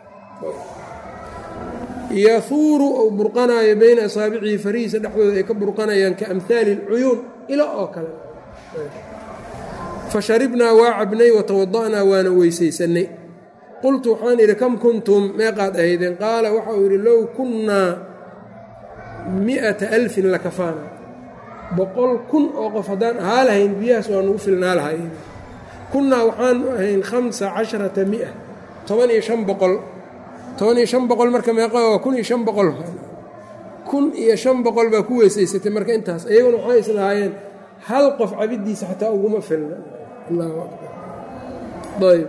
yahuuru ou burqanaayo bayna asaabicihi farihiisa dhexdooda ay ka burqanayaan ka amhaali اlcuyuun ilo oo kale fasharibnaa waa cabnay watawada'naa waana weysaysanay qultu waxaan idhi kam kuntum meeqaad ahaydeen qaala waxa uu yidhi low kunnaa mi'ata alfin lakafaana boqol kun oo qof haddaan ahaa lahayn biyahaas waa nugu filnaa lahayn kunnaa waxaanu ahayn khamsa casharata mia toban iyo shan boqol toban iyo shan boqol marka meeqa waa kun iyo shan boqol kun iyo shan boqol baa ku weysaysatay marka intaas iyaguna waxay islahaayeen hal qof cabiddiisa xataa uguma filna allahu akbar ayb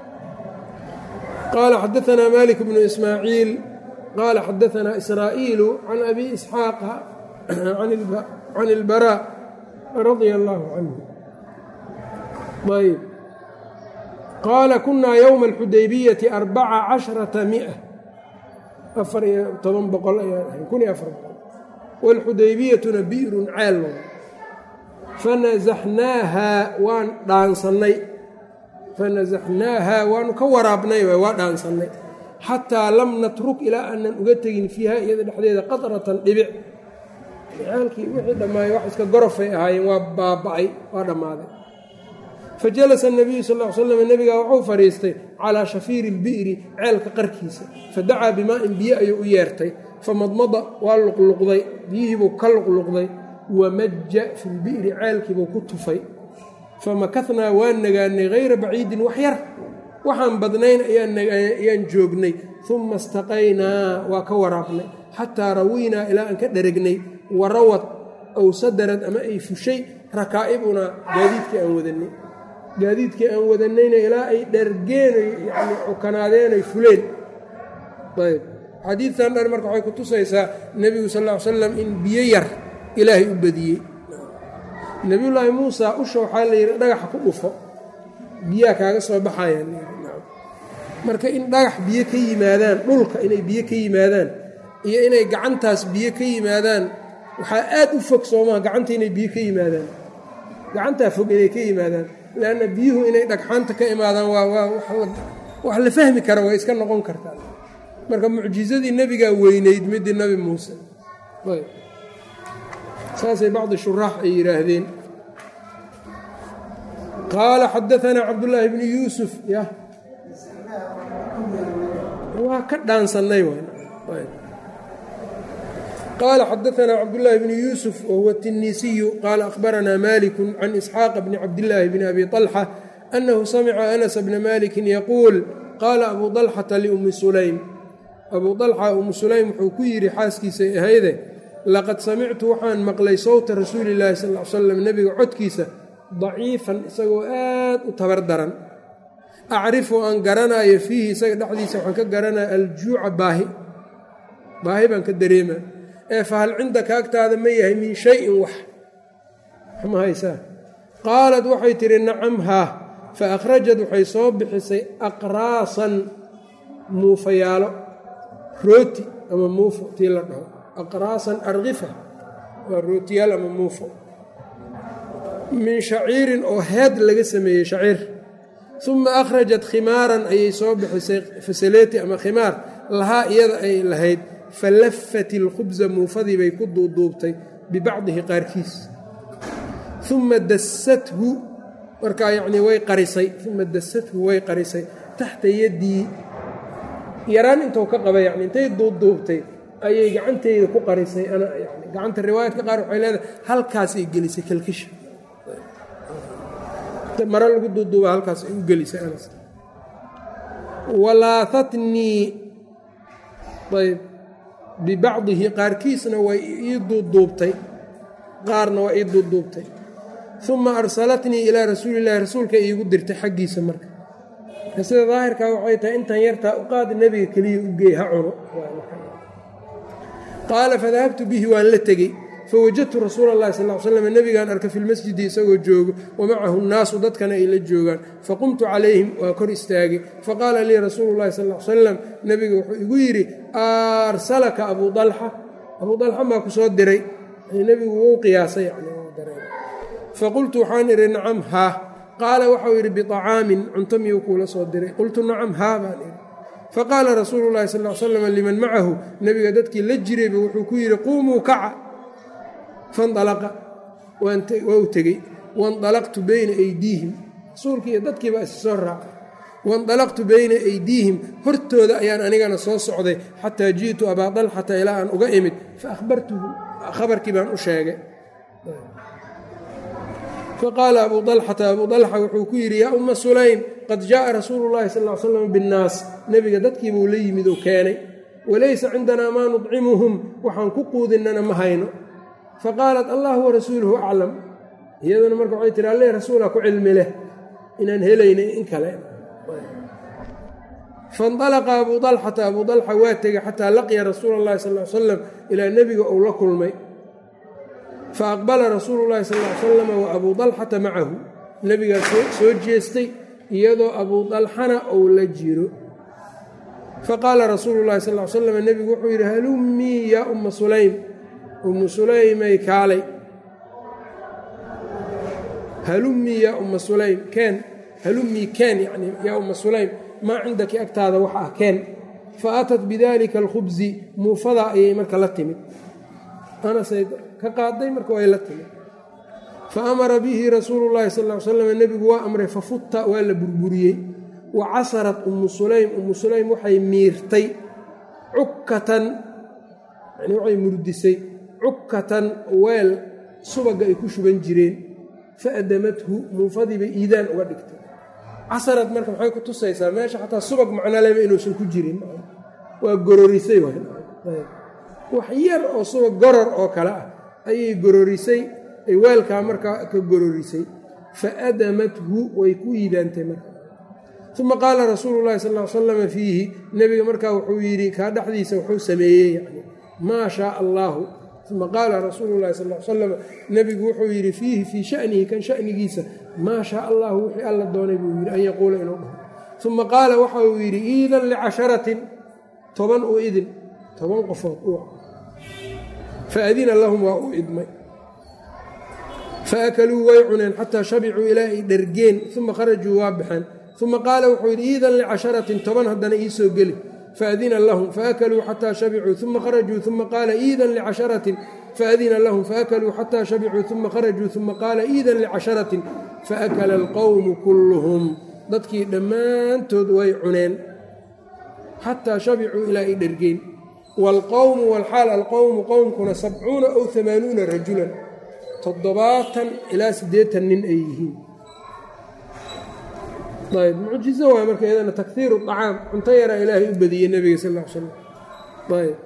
qaala xadaanaa malik bnu ismaaciil qaala xadaanaa israa'iilu can abi isxaaqa can ilbaraa radia allaahu canhu ayb qaala kunaa yowma alxudaybiyati arbaca casharata mia afar iyo toban boqol ayaan ahay kun iyo afar boqol waalxudaybiyatuna bi'run ceel fanasaxnaahaa waan dhaansannay fanasaxnaahaa waanu ka waraabnay waa dhaansannay xataa lam natruk ilaa aanan uga tegin fiiha iyada dhexdeeda qatratan dhibic ceelkii wixii dhammaayey wax iska gorofay ahaayeen waa baaba'ay waa dhammaaday fa jalasa nabiyu sal ll ly slam nebigaa wuxuu fadhiistay calaa shafiiri ilbi'ri ceelka qarkiisa fa dacaa bimaa'in biyo ayuu u yeertay famadmada waa luqluqday biyihiibuu ka luqluqday wamajja fi lbi'ri ceelkiibuu ku tufay famakathnaa waan nagaanay hayra baciidin wax yar waxaan badnayn ayaan joognay uma istaqaynaa waa ka waraabnay xataa rawiynaa ilaa aan ka dharagnay warawad ow sadarad ama ay fushay rakaa'ibunaa gaadiidkii aan wadanay gaadiidkii aan wadanayna ilaa ay dhargeen yani cukanaadeenay fuleen ayb xadiidtan dhan marka waxay ku tusaysaa nebigu sal ll ly slam in biyo yar ilaahay u badiyey nebiyullaahi muusa usha waxaa la yidhi dhagaxa ku dhufo biyaha kaaga soo baxayaan marka in dhagax biyo ka yimaadaan dhulka inay biyo ka yimaadaan iyo inay gacantaas biyo ka yimaadaan waxaa aad u fog soomaha gacanta inay biyo ka yimaadaan gacantaa fog inay ka yimaadaan leanna biyuhu inay dhagxaanta ka imaadaan waa waa wax la fahmi kara way iska noqon kartaa marka mucjizadii nebigaa weynayd midii nebi muuse saasay bacdi shuraax ay yidhaahdeen qaala xadaanaa cabdullaahi bnu yuusuf ya waa ka dhaansannay qaala xadaanaa cabdullaahi bnu yuusuf wahuwa الtinisiyu qaala akhbaranaa maliku can isxaaqa bni cabdillaahi bni abi طalxa annahu samica anas bna maliki yaquul qaala abu طalxata liummi sulaym abuu طalxa ummu sulaym wuxuu ku yidhi xaaskiisay ahayde laqad samictu waxaan maqlay sowta rasuuli illaahi sal l slam nebiga codkiisa daciifan isagoo aad u tabar daran acrifu aan garanaayo fiihi isaga dhexdiisa waxaan ka garanaya aljuuca baahi baahi baan ka dareema ee fahal cindaka agtaada ma yahay min shayin wax ma haysaa qaalad waxay tidhi nacam haa fa akhrajad waxay soo bixisay aqraasan muufayaalo rooti ama muufo tii la dhaho aqraasan arkifa waa rootiyaal ama muufo min shaciirin oo heed laga sameeyey shaciir uma akhrajat khimaaran ayay soo bixisay fasaleeti ama khimaar lahaa iyada ay lahayd falafat ilkhubsa muufadii bay ku duuduubtay bibacdihi qaarkiis uma dasathu markaa yacnii way qarisay uma dasathu way qarisay taxta yaddii yaraan intuu ka qaba yacni intay duuduubtay ayay gacanteyda ku qarisay ana yani gacanta riwaayadka qaar waxay leedahay halkaasay gelisay kalkisha mara lagu duuduuba halkaas ay u gelisay anas walaahatnii ayb bibacdihi qaarkiisna way ii duuduubtay qaarna waa ii duuduubtay uma arsalatnii ilaa rasuuli llahi rasuulka iigu dirtay xaggiisa marka sida daahirkaa waxay tahay intan yartaa u qaad nebiga keliya u geey ha cuno qaala fadahabtu bihi waan la tegey fawajadtu rasuula اllahi sal l slam nebigaan arka fi lmasjidi isagoo joogo wamacahu nnaasu dadkana ay la joogaan faqumtu calayhim waa kor istaagay faqaala lii rasuulu llahi sal l salam nebiga wuxuu igu yidhi arsalaka abuu alxa abuu alxa maa ku soo diray nebigu wuu qiyaasay faqultu waxaan idhi nacam haa qaala waxau yidhi biطacaamin cunto miyuu kuula soo diray qultu nacam haa baan idhi faqaala rasuulu llahi sal l slam liman macahu nebiga dadkii la jirayba wuxuu ku yidhi quumuu kaca fanalaqa waa u tegey waindalaqtu bayna aydiihim rasuulkii iyo dadkiiba is soo raacay waindalaqtu bayna aydiihim hortooda ayaan anigana soo socday xataa ji'tu abaa dalxata ilaa aan uga imid faahbartuhu khabarkii baan u sheegay faqaala abuu dalxata abuu dalxa wuxuu ku yidhi yaa umma sulaym qad jaءa rasuulu llahi sal l slam binnaas nebiga dadkiibuu la yimid oo keenay walaysa cindanaa maa nudcimuhum waxaan ku quudinnana ma hayno faqaalat allahu warasuuluhu aclam iyaduna marka waxay tihi alle rasuulaa ku cilmi leh inaan helaynay in kale faindalaqa abuu dalxata abuu dalxa waa tegey xataa laqiya rasuula اllahi sal l salam ilaa nebiga uu la kulmay faaqbala rasuulu llahi sal l salama wa abuu dalxata macahu nebigaa soo jeestay iyadoo abuu dalxana ou la jiro faqaala rasuulu llahi sal l slam nebigu wuxuu yidhi halummii yaa umma sulaym ummu sulaymay kaalay halummii yaa umma sulaym keen halummii keen yani yaa umma sulaym maa cindaki agtaada wax ah keen fa aatat bidalika alkhubsi muufadaa ayay marka la timid anasay ka qaaday marka way la timid fa amara bihi rasuulu llahi sal l slam nebigu waa amray fafutta waa la burburiyey wa casarat ummu sulaym ummu sulaym waxay miirtay cukkatan yani waxay murdisay cukkatan weel subaga ay ku shuban jireen fa adamathu muufadiibay iidaan uga dhigtay casarad marka maxay ku tusaysaa meesha xataa subag macnoleba inuusan ku jirin waa gororisay wax yar oo subag goror oo kale ah ayay gororisay ay weelkaa markaa ka gororisay fa adamathu way ku iidaantay marka uma qaala rasuulu llahi sal l salama fiihi nebiga markaa wuxuu yidhi kaa dhexdiisa wuxuu sameeyey yani maa shaaa allaahu uma qaala rasuulu llahi sal l salam nebigu wuxuu yidhi fiihi fii shanihi kan shanigiisa maa shaaa allahu wixii alla doonay buu yidhi an yaquula inuu dhaho uma qaala waxa uu yidhi iidan licasharatin toban u idin toban qofood u faadina lahum waa u idmay faakaluu way cuneen xataa shabicuu ilaa ay dhergeen uma kharajuu waa baxeen uma qaala wuxuu yidhi iidan licasharatin toban haddana ii soo geli faadina lahum faakaluu xataa shabicuu uma kharajuu uma qaala iidan licasharatin faadina lahum faakaluu xataa shabicuu uma kharajuu uma qaala iidan licasharatin faakala alqowmu kulluhum dadkii dhammaantood way cuneen xataa shabicuu ilaa ay dhergeen waalqowmu walxaal alqowmu qowmkuna sabcuuna aw amaanuuna rajulan toddobaatan ilaa siddeetan nin ay yihiin ayb mucjizo waay marka iyadana takhiiru acaam cunto yaraa ilaahay u badiyey nebiga sal l slam ayb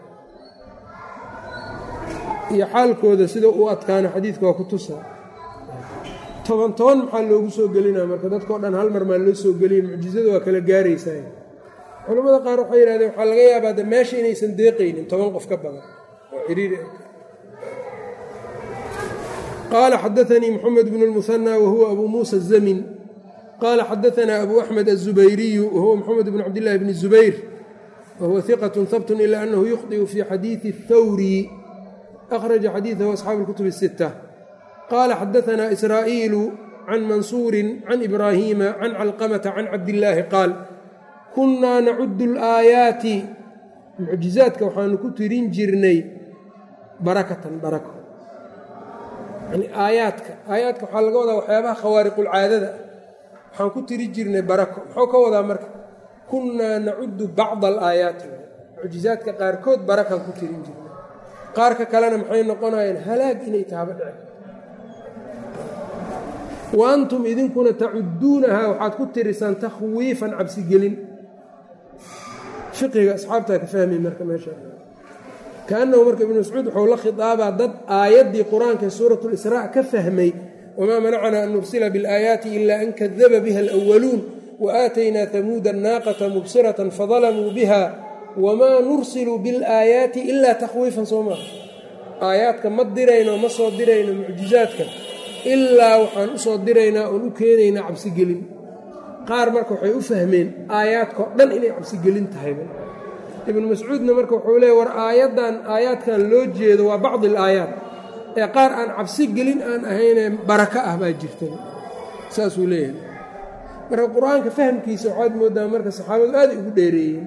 iyo xaalkooda sida uu adkaana xadiidka waa ku tusaa toban toban maxaa loogu soo gelinaa marka dadkao dhan hal mar maa loo soo geliya mucjizada waa kala gaaraysaa culamada qaar waxay yihahdeen waxaa laga yaabaa de meesha inaysan deeqaynin toban qof ka badan oo ciriiri qaala xadaanii moxamed bnu lmuhanى wahuwa abu muusa الzamin qaala xadaanaa abu axmed aلzubayriyu wahuwa moxamed bn cabdillahi bni zubayr wahuwa hiqaة habtu ila anahu yukhطiu fi xadiiثi الthawri akhraja xadiiثahu asxaabu اlkutub الsita qaala xadaanaa israa'iilu can mansuuri can ibraahiima can calqamata can cabdillaahi qaal kunnaa nacudu alaayaati mucjizaadka waxaanu ku tirin jirnay barakatan barako yani aayaadka aayaadka waxaa laga wadaa waxyaabaha khawaariqulcaadada waxaan ku tiri jirnay barako muxuu ka wadaa marka kunnaa nacudu bacda alaayaati mucjizaadka qaarkood barakan ku tirin jirnay qaarka kalena maxay noqonayaan halaag inay taaba dhici wa antum idinkuna tacudduunahaa waxaad ku tirisaan takhwiifan cabsigelin fiqiga asxaabtaa ka fahmay marka meesha kaannahu marka ibnu mascuud wuxuu la khitaabaa dad aayaddii qur-aanka ee suurat lisraa ka fahmay wamaa manacanaa an nursila bilaayaati ilaa an kadaba biha alwaluun waaataynaa hamuuda annaaqata mubsiratan fadalamuu biha wamaa nursilu bilaayaati ilaa takhwiifan soo maha aayaadka ma dirayno ma soo dirayno mucjizaadka ilaa waxaan u soo diraynaa oon u keenaynaa cabsigelin qaar marka waxay u fahmeen aayaadkao dhan inay cabsigelin tahayba ibnu mascuudna marka wuxuu leeya war aayaddan aayaadkan loo jeedo waa bacdi alaayaat ee qaar aan cabsigelin aan ahaynee barako ah baa jirta saasuu leeyahay marka qur-aanka fahamkiisa waxaad moodaa marka saxaabadu aaday ugu dheereeyeen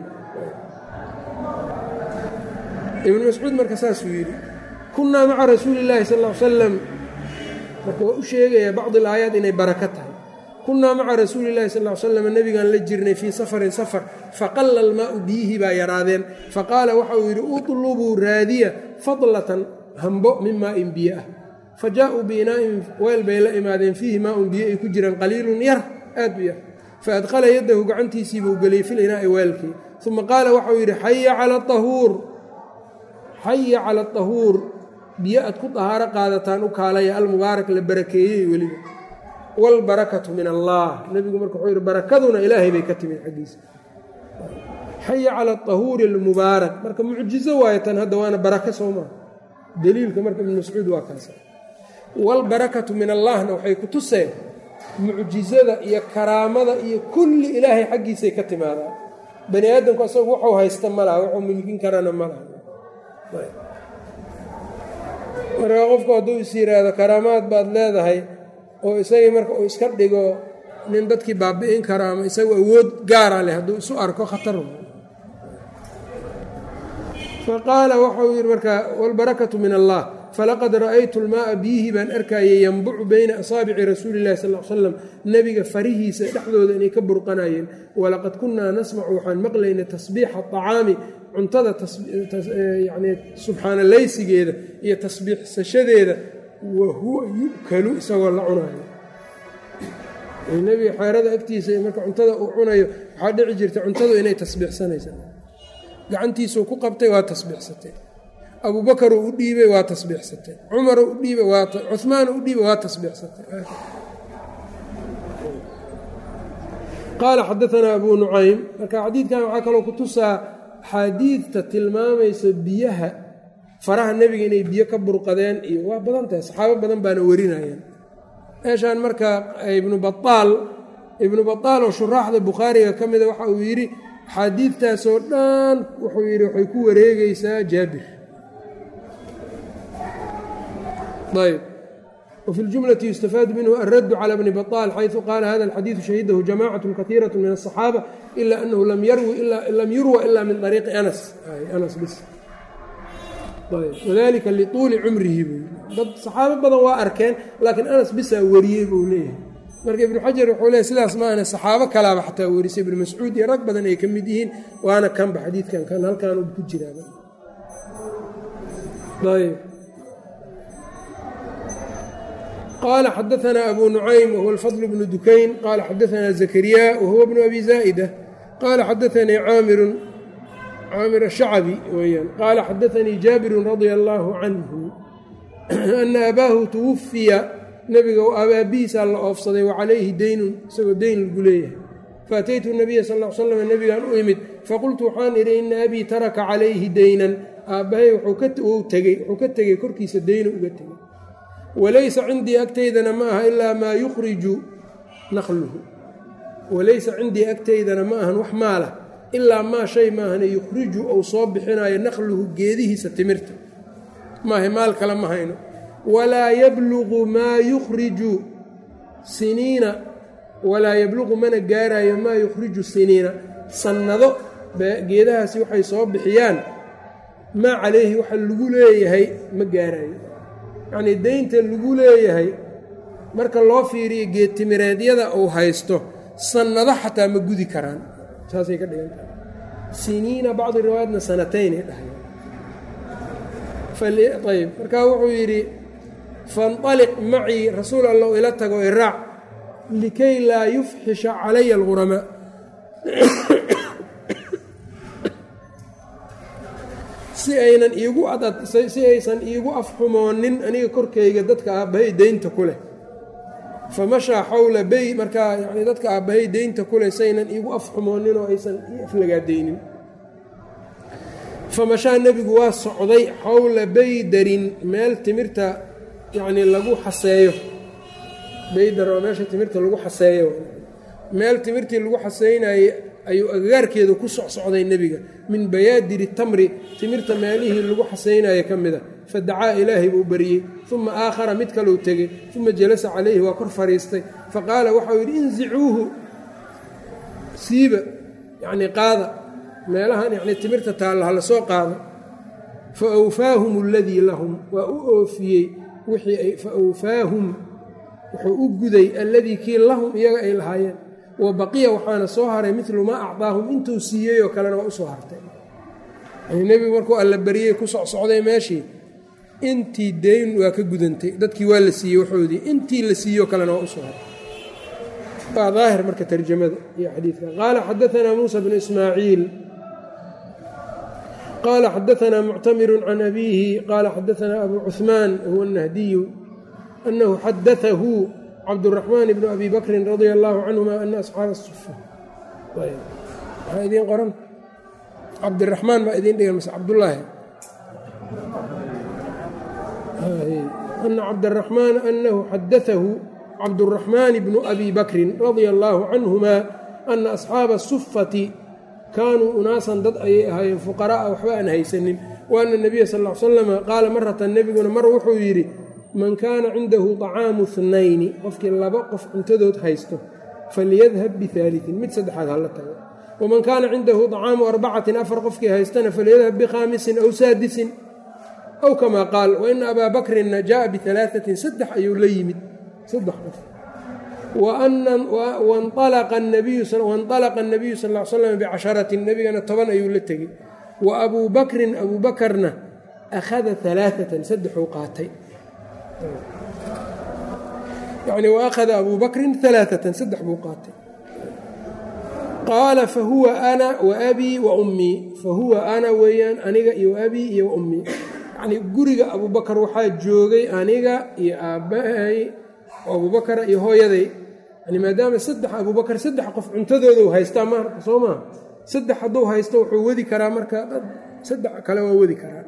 ibnu mascuud marka saasuu yidhi kunnaa maca rasuuli illaahi sal ll ly salam marka waa u sheegayaa bacdi alaayaat inay barako tahay kunnaa maca rasuuli illahi sal ly slam nebigaan la jirnay fii safarin safar faqalla almaau biyihii baa yaraadeen faqaala waxa uu yidhi utlubuu raadiya fadlatan hambo min maain biyo ah fa jaa-uu biinaa'in weel bay la imaadeen fiihi maaun biyo ay ku jiraan qaliilun yar aad u yar fa adkhala yaddahu gacantiisii buu geliyey fil inaa'i weelkii uma qaala waxauu yidhi xaya cala ahuur xaya cala atahuur biyo aad ku dahaaro qaadataan u kaalaya almubaarak la barakeeyey weliba wاlbarakatu min allah nebigu marka wuxuu yidhi barakaduna ilaahay bay ka timid xaggiisa xaya cala aطahuuri اlmubaarak marka mucjizo waayo tan hadda waana barako soo maa deliilka marka ibn mascuud waa kaasa wاlbarakatu min allahna waxay ku tuseen mucjizada iyo karaamada iyo kulli ilaahay xaggiisay ka timaadaa bani aadamku asagu waxuu haysta ma laha waxuu milkin karana ma laha marka qofku hadduu is yidhaahdo karaamaad baad leedahay oo isagii marka uu iska dhigo nin dadkii baabi'in karo ama isagu awood gaara leh hadduu isu arko khatar faqaala waxau yidhi markaa wاlbarakatu min allah falaqad ra'aytu lmaaa biyihii baan arkayay yanbucu bayna asaabici rasuuli illahi sal l slam nebiga farihiisa dhexdooda inay ka burqanayeen walaqad kunnaa nasmacu waxaan maqlaynay tasbiixa acaami cuntada yani subxaanalaysigeeda iyo tasbiixsashadeeda wahuwa yu'kalu isagoo la cunaayo nebiga xeerada agtiisa marka cuntada uu cunayo waxaa dhici jirta cuntadu inay tasbiixsanaysa gacantiisuu ku qabtay waa tasbiixsatay abuubakaruu u dhiibay waa tasbiixsatay cumaruu u dhiibay waa cuhmaanu u dhiibay waa tasbiixsatay qaala xadaanaa abuu nucaym marka xadiidkan waxaa kaloo ku tusaa axaadiidta tilmaamaysa biyaha faraha nebiga inay biyo ka burqadeen iyo waa badan tahay saxaabo badan baana warinayeen meeshaan marka ibnu baaal ibnu bataal oo shuraaxda bukhaariga ka mida waxa uu yidhi axaadiidtaasoo dhan wuxuu yidhi waxay ku wareegeysaa jaabir ayb wfi اljumlati yustafaadu minhu alraddu calى bni baطaal xayثu qaala hada alxadiidu shahidahu jamacaة kaiiraة min الصaxaabة ila anahu lam yurwa ila min طariiqi anas anas bis wadalika lituuli cumrihi buu dad saxaabo badan waa arkeen laakiin anas bisaa wariyey buu leeyahay marka ibnu xajar wuxuu leeyahy sidaas maahane saxaabo kalaaba xataa warisay ibnu mascuud iyo rag badan ay ka mid yihiin waana kanba xadiidkan kan halkaan u ku jiraaba ayb qال xadaثna أbو نuعaym whuwa الفضل بن dukayn qala xadaثna زكريا whuwa بن أbي زائدة qala xadaثnii caamiru caamir الشhacبي weyaan qala xadaثnii jaabiru radي الlه canه أna abaahu twufiya nebiga aabihiisaa la oofsaday وcalayhi deynun isagoo deyn lagu leeyahay faataytu النabiya sal اه ly slm nebigaan u imid faqultu waxaan idhi ina abii taraka calayhi deynan aabbahay wuxuu ka tegey korkiisa deynu uga tegey walaysa cindii agtaydana ma aha ilaa maa yukhriju naqluhu walaysa cindii agtaydana ma ahan wax maalah ilaa maa shay maahane yukhriju ou soo bixinayo naqluhu geedihiisa timirta maaha maal kale ma hayno walaa yabluqu maa yukhriju siniina walaa yabluqu mana gaarayo maa yukhriju siniina sannado geedahaasi waxay soo bixiyaan maa calayhi waxa lagu leeyahay ma gaarayo yacnii deynta lagu leeyahay marka loo fiiriyo geedtimireedyada uu haysto sannado xataa ma gudi karaan saasay ka dhigan tahay siniina bacdi riwaayadna sanatayn ay dhahay ayb markaa wuxuu yidhi faاnطaliq macii rasuul allow ila tago iraac likay laa yufxisha calaya alguramaa si aynan iigu si aysan iigu afxumoonin aniga korkayga dadka aabbahay deynta ku leh famashaa xawla bey markaa yani dadka aabbahay deynta ku leh saynan iigu afxumoonin oo aysan aflagaadaynin famashaa nebigu waa socday xawla beydarin meel timirta yacnii lagu xaseeyo beydar waa meesha timirta lagu xaseeyo meel timirtii lagu xaseynaye ayuu agagaarkeeda ku socsocday nebiga min bayaadiri tamri timirta meelihii lagu xaseynaye ka mida fadacaa ilaahay buu bariyey uma aakhara mid kalou tegey uma jalasa calayhi waa kor fadhiistay faqaala waxau yidhi inzicuuhu siiba yacnii qaada meelahan yacnii timirta taalla hala soo qaado fa awfaahum aladii lahum waa u oofiyey wixii ay fa awfaahum wuxuu u guday alladii kii lahum iyaga ay lahaayeen wa baqiya waxaana soo haray midlu maa acdaahum intuu siiyey oo kalena waa u soo hartay yani nebigu markuu alla bariyey ku socsocday meeshii intii deyn waa ka gudantay dadkii waa la siiyey waxoodii intii la siiyeyoo kalena waa u soo hartay waa daahir marka tarjamada iyo xadiidka qaala xadaanaa muusa bnu ismaaciil qaala xadaanaa muctamiru can abiihi qaala xadaanaa abu cuثmaan huwa الnahdiyu anahu xadaahu cabdالرaحmaan bn abi bakri radia اllahu canهuma ana asxaaba الsufa maxaa idiin qoran cabdiraxmaan baa idiin dhigan mase cabdullaahi ana cabdالرaحmaan anahu xadaahu cabdالرaحmaan bnu abi bakri radia اllahu canهuma ana asxaaba الsufati kaanuu unaasan dad ayay ahaayeen fuqara'a waxba aan haysanin wa ana الnabiya sal ا l slama qaala maratan nebiguna mar wuxuu yidhi man kaana cindahu طacaamu اhnayni qofkii laba qof cuntadood haysto falyadhab bihaaliثin mid saddexaad hala tago waman kaana cindahu طacaamu arbacatin afar qofkii haystana falyadhab bikhaamisin aw saadisin aw kamaa qaal waina abaa bakrina jaءa bialaaثatin saddex ayuu la yimid saddex qof waاnطalaqa الnabiyu sal ا l slam bicasharatin nebigana toban ayuu la tegey wa abuu bakrin abuu bakarna akhada alaaثatan saddexuu qaatay yani waakhada abuu bakrin alaaثatan saddex buu qaatay qaala fahuwa ana wa abii wa ummii fahuwa ana weeyaan aniga iyo abii iyo wa ummii yacnii guriga abuu bakar waxaa joogay aniga iyo aabbahay abuubakara iyo hooyaday yani maadaama saddex abuubakar saddex qof cuntadoodu haystaa marka soo maha saddex hadduu haysto wuxuu wadi karaa marka saddex kale waa wadi karaa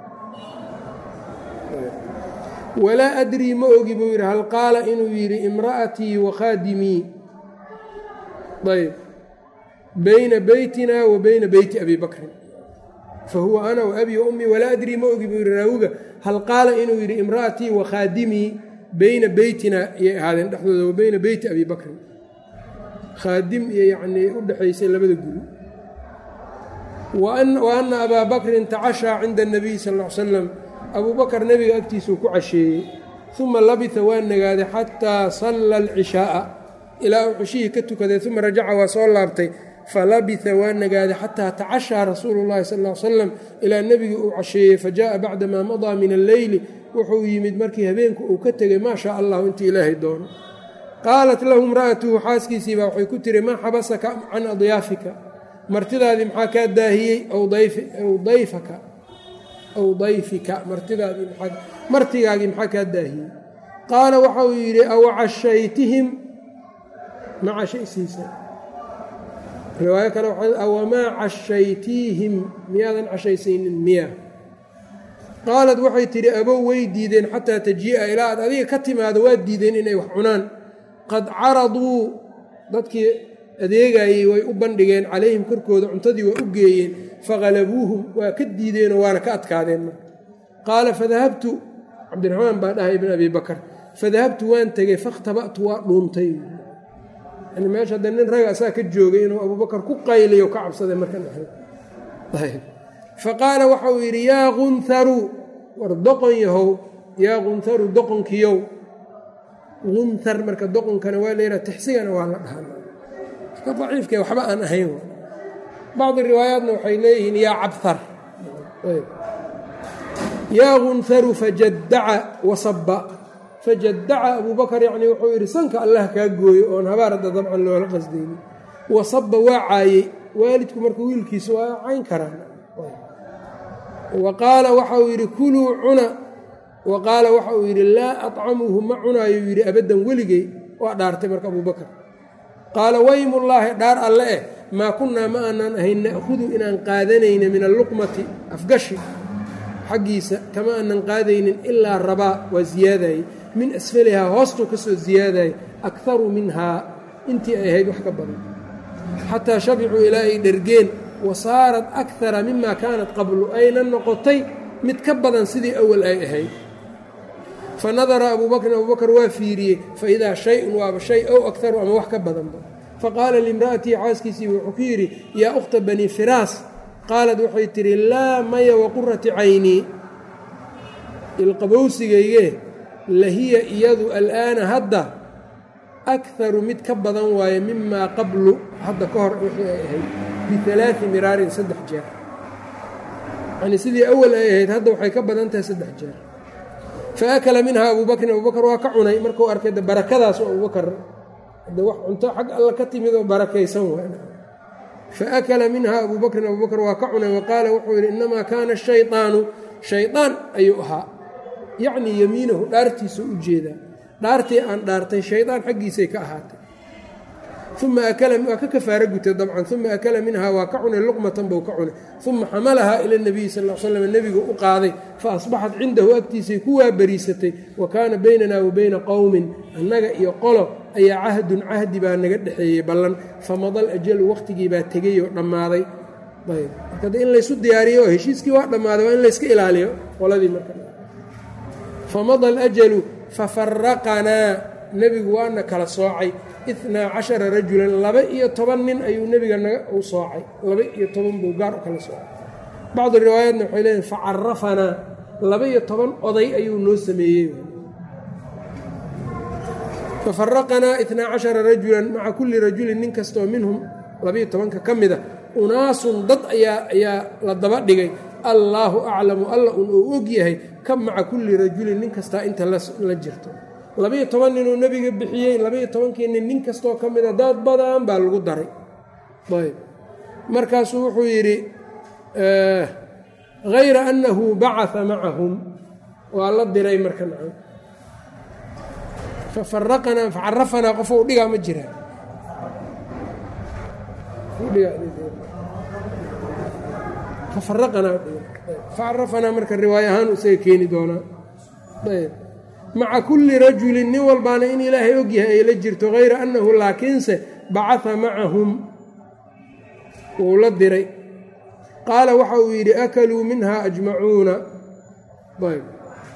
walaa adrii ma ogi buu yidhi hal qaala inuu yidhi imra'atii wa khaadimii ayb bayna beytina wa bayna beyti abi bakrin fahuwa ana wa abii wa ummii walaa adrii ma ogi buu yidhi raawiga hal qaala inuu yidhi imra'atii wa khaadimii bayna beytina iyay ahaadeen dhexdooda wa bayna beyti abi bakrin khaadim iyo yacnii u dhexaysay labada guri wa ana abaa bakrin tacashaa cinda اnabiy sal ll ly slam abuu bakar nebiga agtiisuu ku casheeyey uma labisa waa nagaaday xataa salla alcishaaa ilaa uu cishihii ka tukaday uma rajaca waa soo laabtay falabisa waa nagaaday xataa tacashaa rasuulu llahi sal ll slam ilaa nebigii uu casheeyey fajaءa bacda maa madaa min alleyli wuxuu yimid markii habeenku uu ka tegey maa shaa allahu intii ilaahay doono qaalat lahu imra'atuhu xaaskiisiibaa waxay ku tiri maa xabasaka can adyaafika martidaadii maxaa kaa daahiyey aw dayfaka aw dayfika martidaadii martigaagii maxaa kaa daahiyey qaala waxa uu yidhi aw cashaytihim ma cashaysiisa riwaayo kale awamaa cashaytiihim miyaadan cashaysiinin miya qaalad waxay tidhi abow way diideen xataa tajii'a ilaa aad adiga ka timaado waa diideen inay wax cunaan qad caraduu dadkii adeegayey way u bandhigeen calayhim korkooda cuntadii waa u geeyeen faqalabuuhum waa ka diideenoo waana ka adkaadeen marka qaala fadahabtu cabdiraxmaan baa dhahay ibn abi bakar fadahabtu waan tegey fakhtaba'tu waa dhuuntay yani meesha hadda nin raga asaa ka joogay inuu abubakar ku qayliyo ka cabsaday marka faqaala waxa uu yidhi yaa kunharu war doqon yahow yaa kunharu doqonkiyow kunhar marka doqonkana waa la yidhaha tixsigana waa la dhahaa ka daciifka waxba aan ahayn bacdi riwaayaatna waxay leeyihiin yaa cabhar yaa gunharu fajadaca wasaba fajadaca abuu bakar yacnii wuxuu yidhi sanka allah kaa gooyo oon habaar hadda dabcan loola qasdaynin wasaba waa caayey waalidku marka wiilkiisa waa cayn karaan wa qaala waxa uu yidhi kuluu cuna wa qaala waxa uu yidhi laa aطcamuhu ma cunaayo yidhi abaddan weligey waa dhaartay marka abuu bakar qaala waymullaahi dhaar alle eh maa kunnaa ma aanaan ahayn na'hudu inaan qaadanayna min alluqmati afgashi xaggiisa kama aanan qaadaynin ilaa rabaa waa ziyaadayey min asfalihaa hoostuu ka soo ziyaadayay akharu minhaa intii ay ahayd wax ka badan xataa shabicuu ilaa ay dhergeen wa saarat akara mima kaanat qablu ayna noqotay mid ka badan sidii awal ay ahayd fa nadara abuu bakrin abuu bakar waa fiiriyey fa idaa shay-un waaba shay ow akharu ama wax ka badanba faqaala liimra'atihi xaaskiisii wuxuu ku yidhi yaa ukhta banii firaas qaalad waxay tidhi laa maya waqurati caynii ilqabowsigayge lahiya iyadu al'aana hadda akharu mid ka badan waaye mimaa qablu hadda ka hor wixii ay ahayd bialaai miraarin saddex jeer yanii sidii awal ay ahayd hadda waxay ka badan tahay saddex jeer fa akala minhaa abuu bakrin abuu bakar waa ka cunay markuu arkay de barakadaas oo abuu bakar de wax cunto xag alla ka timid oo barakaysan waay fa akala minhaa abuu bakrin abuu bakar waa ka cunay wa qaala wuxuu yidhi innamaa kaana shayطaanu shaydaan ayuu ahaa yacnii yamiinahu dhaartiisuu u jeedaa dhaartii aan dhaartay shaydaan xaggiisay ka ahaatay uma akala waa ka kafaaro gutay dabcan uma akala minhaa waa ka cunay luqmatan buu ka cunay uma xamalahaa ila nabiyi sal l slam nebigu u qaaday fa asbaxat cindahu agtiisay ku waabariisatay wa kaana baynanaa wa bayna qowmin annaga iyo qolo ayaa cahdun cahdi baa naga dhexeeyey ballan famadal ajalu waqtigii baa tegey oo dhammaaday ayb marka de in laysu diyaariyo oo heshiiskii waa dhammaaday waa in layska ilaaliyo qoladii marka famada alajalu fafaraqanaa nebigu waana kala soocay itnaa cashara rajulan laba iyo toban nin ayuu nebiga naga u soocay laba iyo toban buu gaar u kala soocay bacdu riwaayaatna waxay leeyihin facarafanaa laba iyo toban oday ayuu noo sameeyey fafaraqanaa itnaa cashara rajulan maca kulli rajulin nin kastoo minhum labaiyo tobanka ka mida unaasun dad ayaa ayaa la daba dhigay allaahu aclamu alla un uu og yahay ka maca kulli rajulin nin kastaa inta la jirto labaiyo toban ninuu nebiga bixiyey labaiyo tobankii nin nin kastoo ka mida dad badan baa lagu daray ayb markaasuu wuxuu yidhi hayra annahu bacaa macahum waa la diray marka nacan fafaraqanaa facarafanaa qofou dhigaa ma jiraa facarafanaa marka riwaaya ahaan isaga keeni doonaa ayb maca kulli rajulin nin walbaana in ilaahay og yahay ay la jirto hayra annahu laakiinse bacaa macahum wuu la diray qaala waxa uu yidhi akaluu minhaa ajmacuuna ayb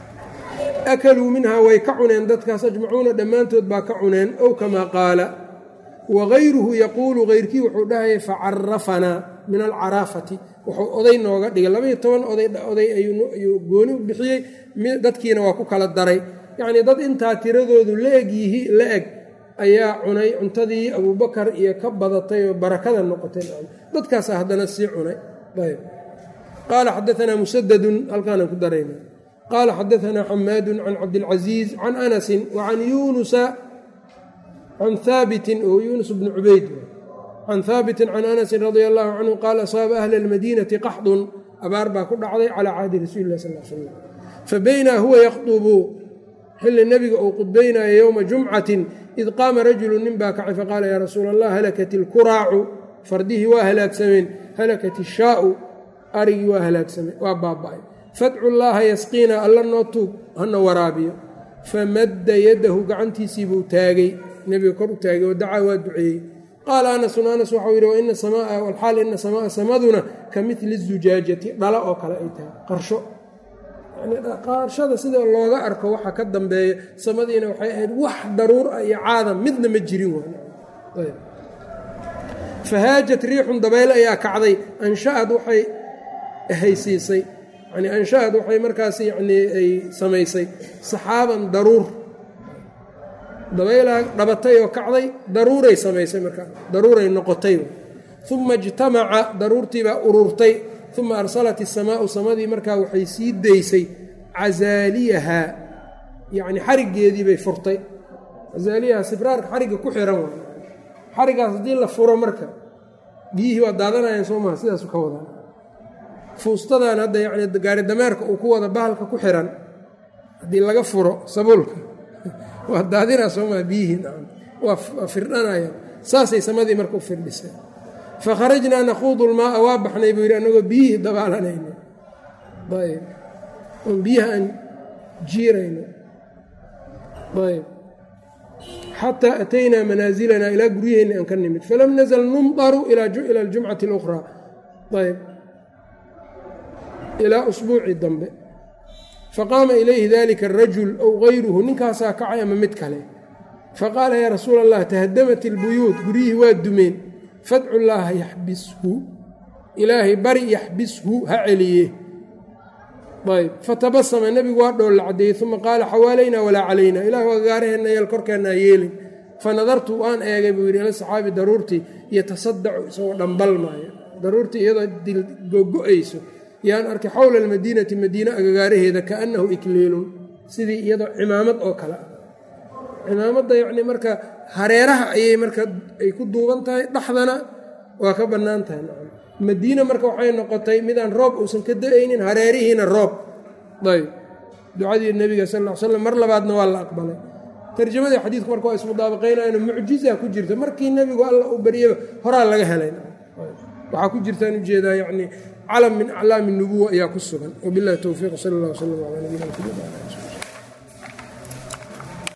akaluu minhaa way ka cuneen dadkaas ajmacuuna dhammaantood baa ka cuneen ow kamaa qaala wagayruhu yaquulu hayrkii wuxuu dhahayay facarafanaa min alcaraafati wuxuu oday nooga dhigay labaiyo toban oday ayuu gooni u bixiyey dadkiina waa ku kala daray yacnii dad intaa tiradoodu laeg yihi la eg ayaa cunay cuntadii abuubakar iyo ka badatay oo barakada noqotay dadkaasa haddana sii cunay ayb qaala xadaanaa musadadun halkaanaan ku darayna qaala xadaanaa xamaadun can cabdilcasiiz can anasin wa can yuunusa can haabitin oo yuunus bni cubayd can haabitin can anasin radia allahu canhu qaala asaaba ahla almadiinati qaxdun abaar baa ku dhacday calaa cahdi rasuuli lah sal l slam fabaynaa huwa yakhdubu xilli nebiga uu qudbaynaya yowma jumcatin id qaama rajulu nin baa kacay faqaala yaa rasuula allah halakat ilkuraacu fardihii waa halaagsameen halakat ishaau arigii waa halaagsameen waa baaba'ay fadcu llaaha yasqiina alla noo tuug hana waraabiyo famadda yadahu gacantiisii buu taagay nebiga kor u taagay oo dacaa waa duceeyey qaala anasun anas waxau yidhi waina samaa walxaal ina samaa samaduna ka midli zujaajati dhala oo kale ay tahay qarsho yanii qaarshada sida looga arko waxa ka dambeeya samadiina waxay ahayd wax daruur ah iyo caadam midna ma jirin waay fahaajat riixun dabayl ayaa kacday ansha'ad waxay haysiisay yani ansha'ad waxay markaas yanii ay samaysay saxaaban daruur dabaylaa dhabatay oo kacday daruuray samaysay markaa daruuray noqotay uma ijtamaca daruurtii baa ururtay uma arsalat isamaau samadii markaa waxay sii daysay casaaliyahaa yacni xariggeedii bay furtay casaaliyaha sibraarka xarigga ku xiran waay xariggaas haddii la furo marka biyihii waa daadanayaan soo maha sidaasu ka wadaa fuustadan hadda yacni gaari dameerka uu ku wada bahalka ku xiran haddii laga furo sabuulka waa daadinaa soo maha biyihii waa firdhanayaan saasay samadii marka u firdhisay fakharajnaa nakhuudu lmaaa waa baxnay buu yidhi annagoo biyihii dabaalanayno ayb oon biyaha aan jiirayno ayb xataa ataynaa manaazilanaa ilaa guryaheenni aan ka nimid falam nazal numdaru ila aljumcati اlukhraa ayb ilaa usbuuci dambe faqaama ilayhi dalika arajul ow gayruhu ninkaasaa kacay ama mid kale faqaala yaa rasuula allah tahadamat ilbuyuut guryihii waa dumeen fadcu llaaha yaxbishu ilaahay bari yaxbishu ha celiye ayb fatabasama nebigu waa dhoolla caddeeyey uma qaala xawaalaynaa walaa calaynaa ilah waa gaaraheenna yeel korkeenna ha yeelin fanadartu waan eegay buu yidhi ila saxaabi daruurtii yatasadacu isagoo dhambal maayo daruurtii iyadoo dilgogo-ayso yaan arkay xowla almadiinati madiine agagaaraheeda kaannahu ikliilun sidii iyadoo cimaamad oo kale ah cimaamadda yacni marka hareeraha ayay marka ay ku duuban tahay dhexdana waa ka bannaan tahay madiine marka waxay noqotay midaan roob uusan ka da-aynin hareerihiina roob ayb ducadii nebiga sal ll ly slam mar labaadna waa la aqbalay tarjamadii xadiidku marka waa ismudaabaqaynayno mucjiza ku jirta markii nebigu alla u baryaba horaa laga helay waxaa ku jirtaan ujeedaa yacni calam min aclaami nubuwa ayaa ku sugan wabillahi towfiiq sal allah wslam calaa nabiyina mxamed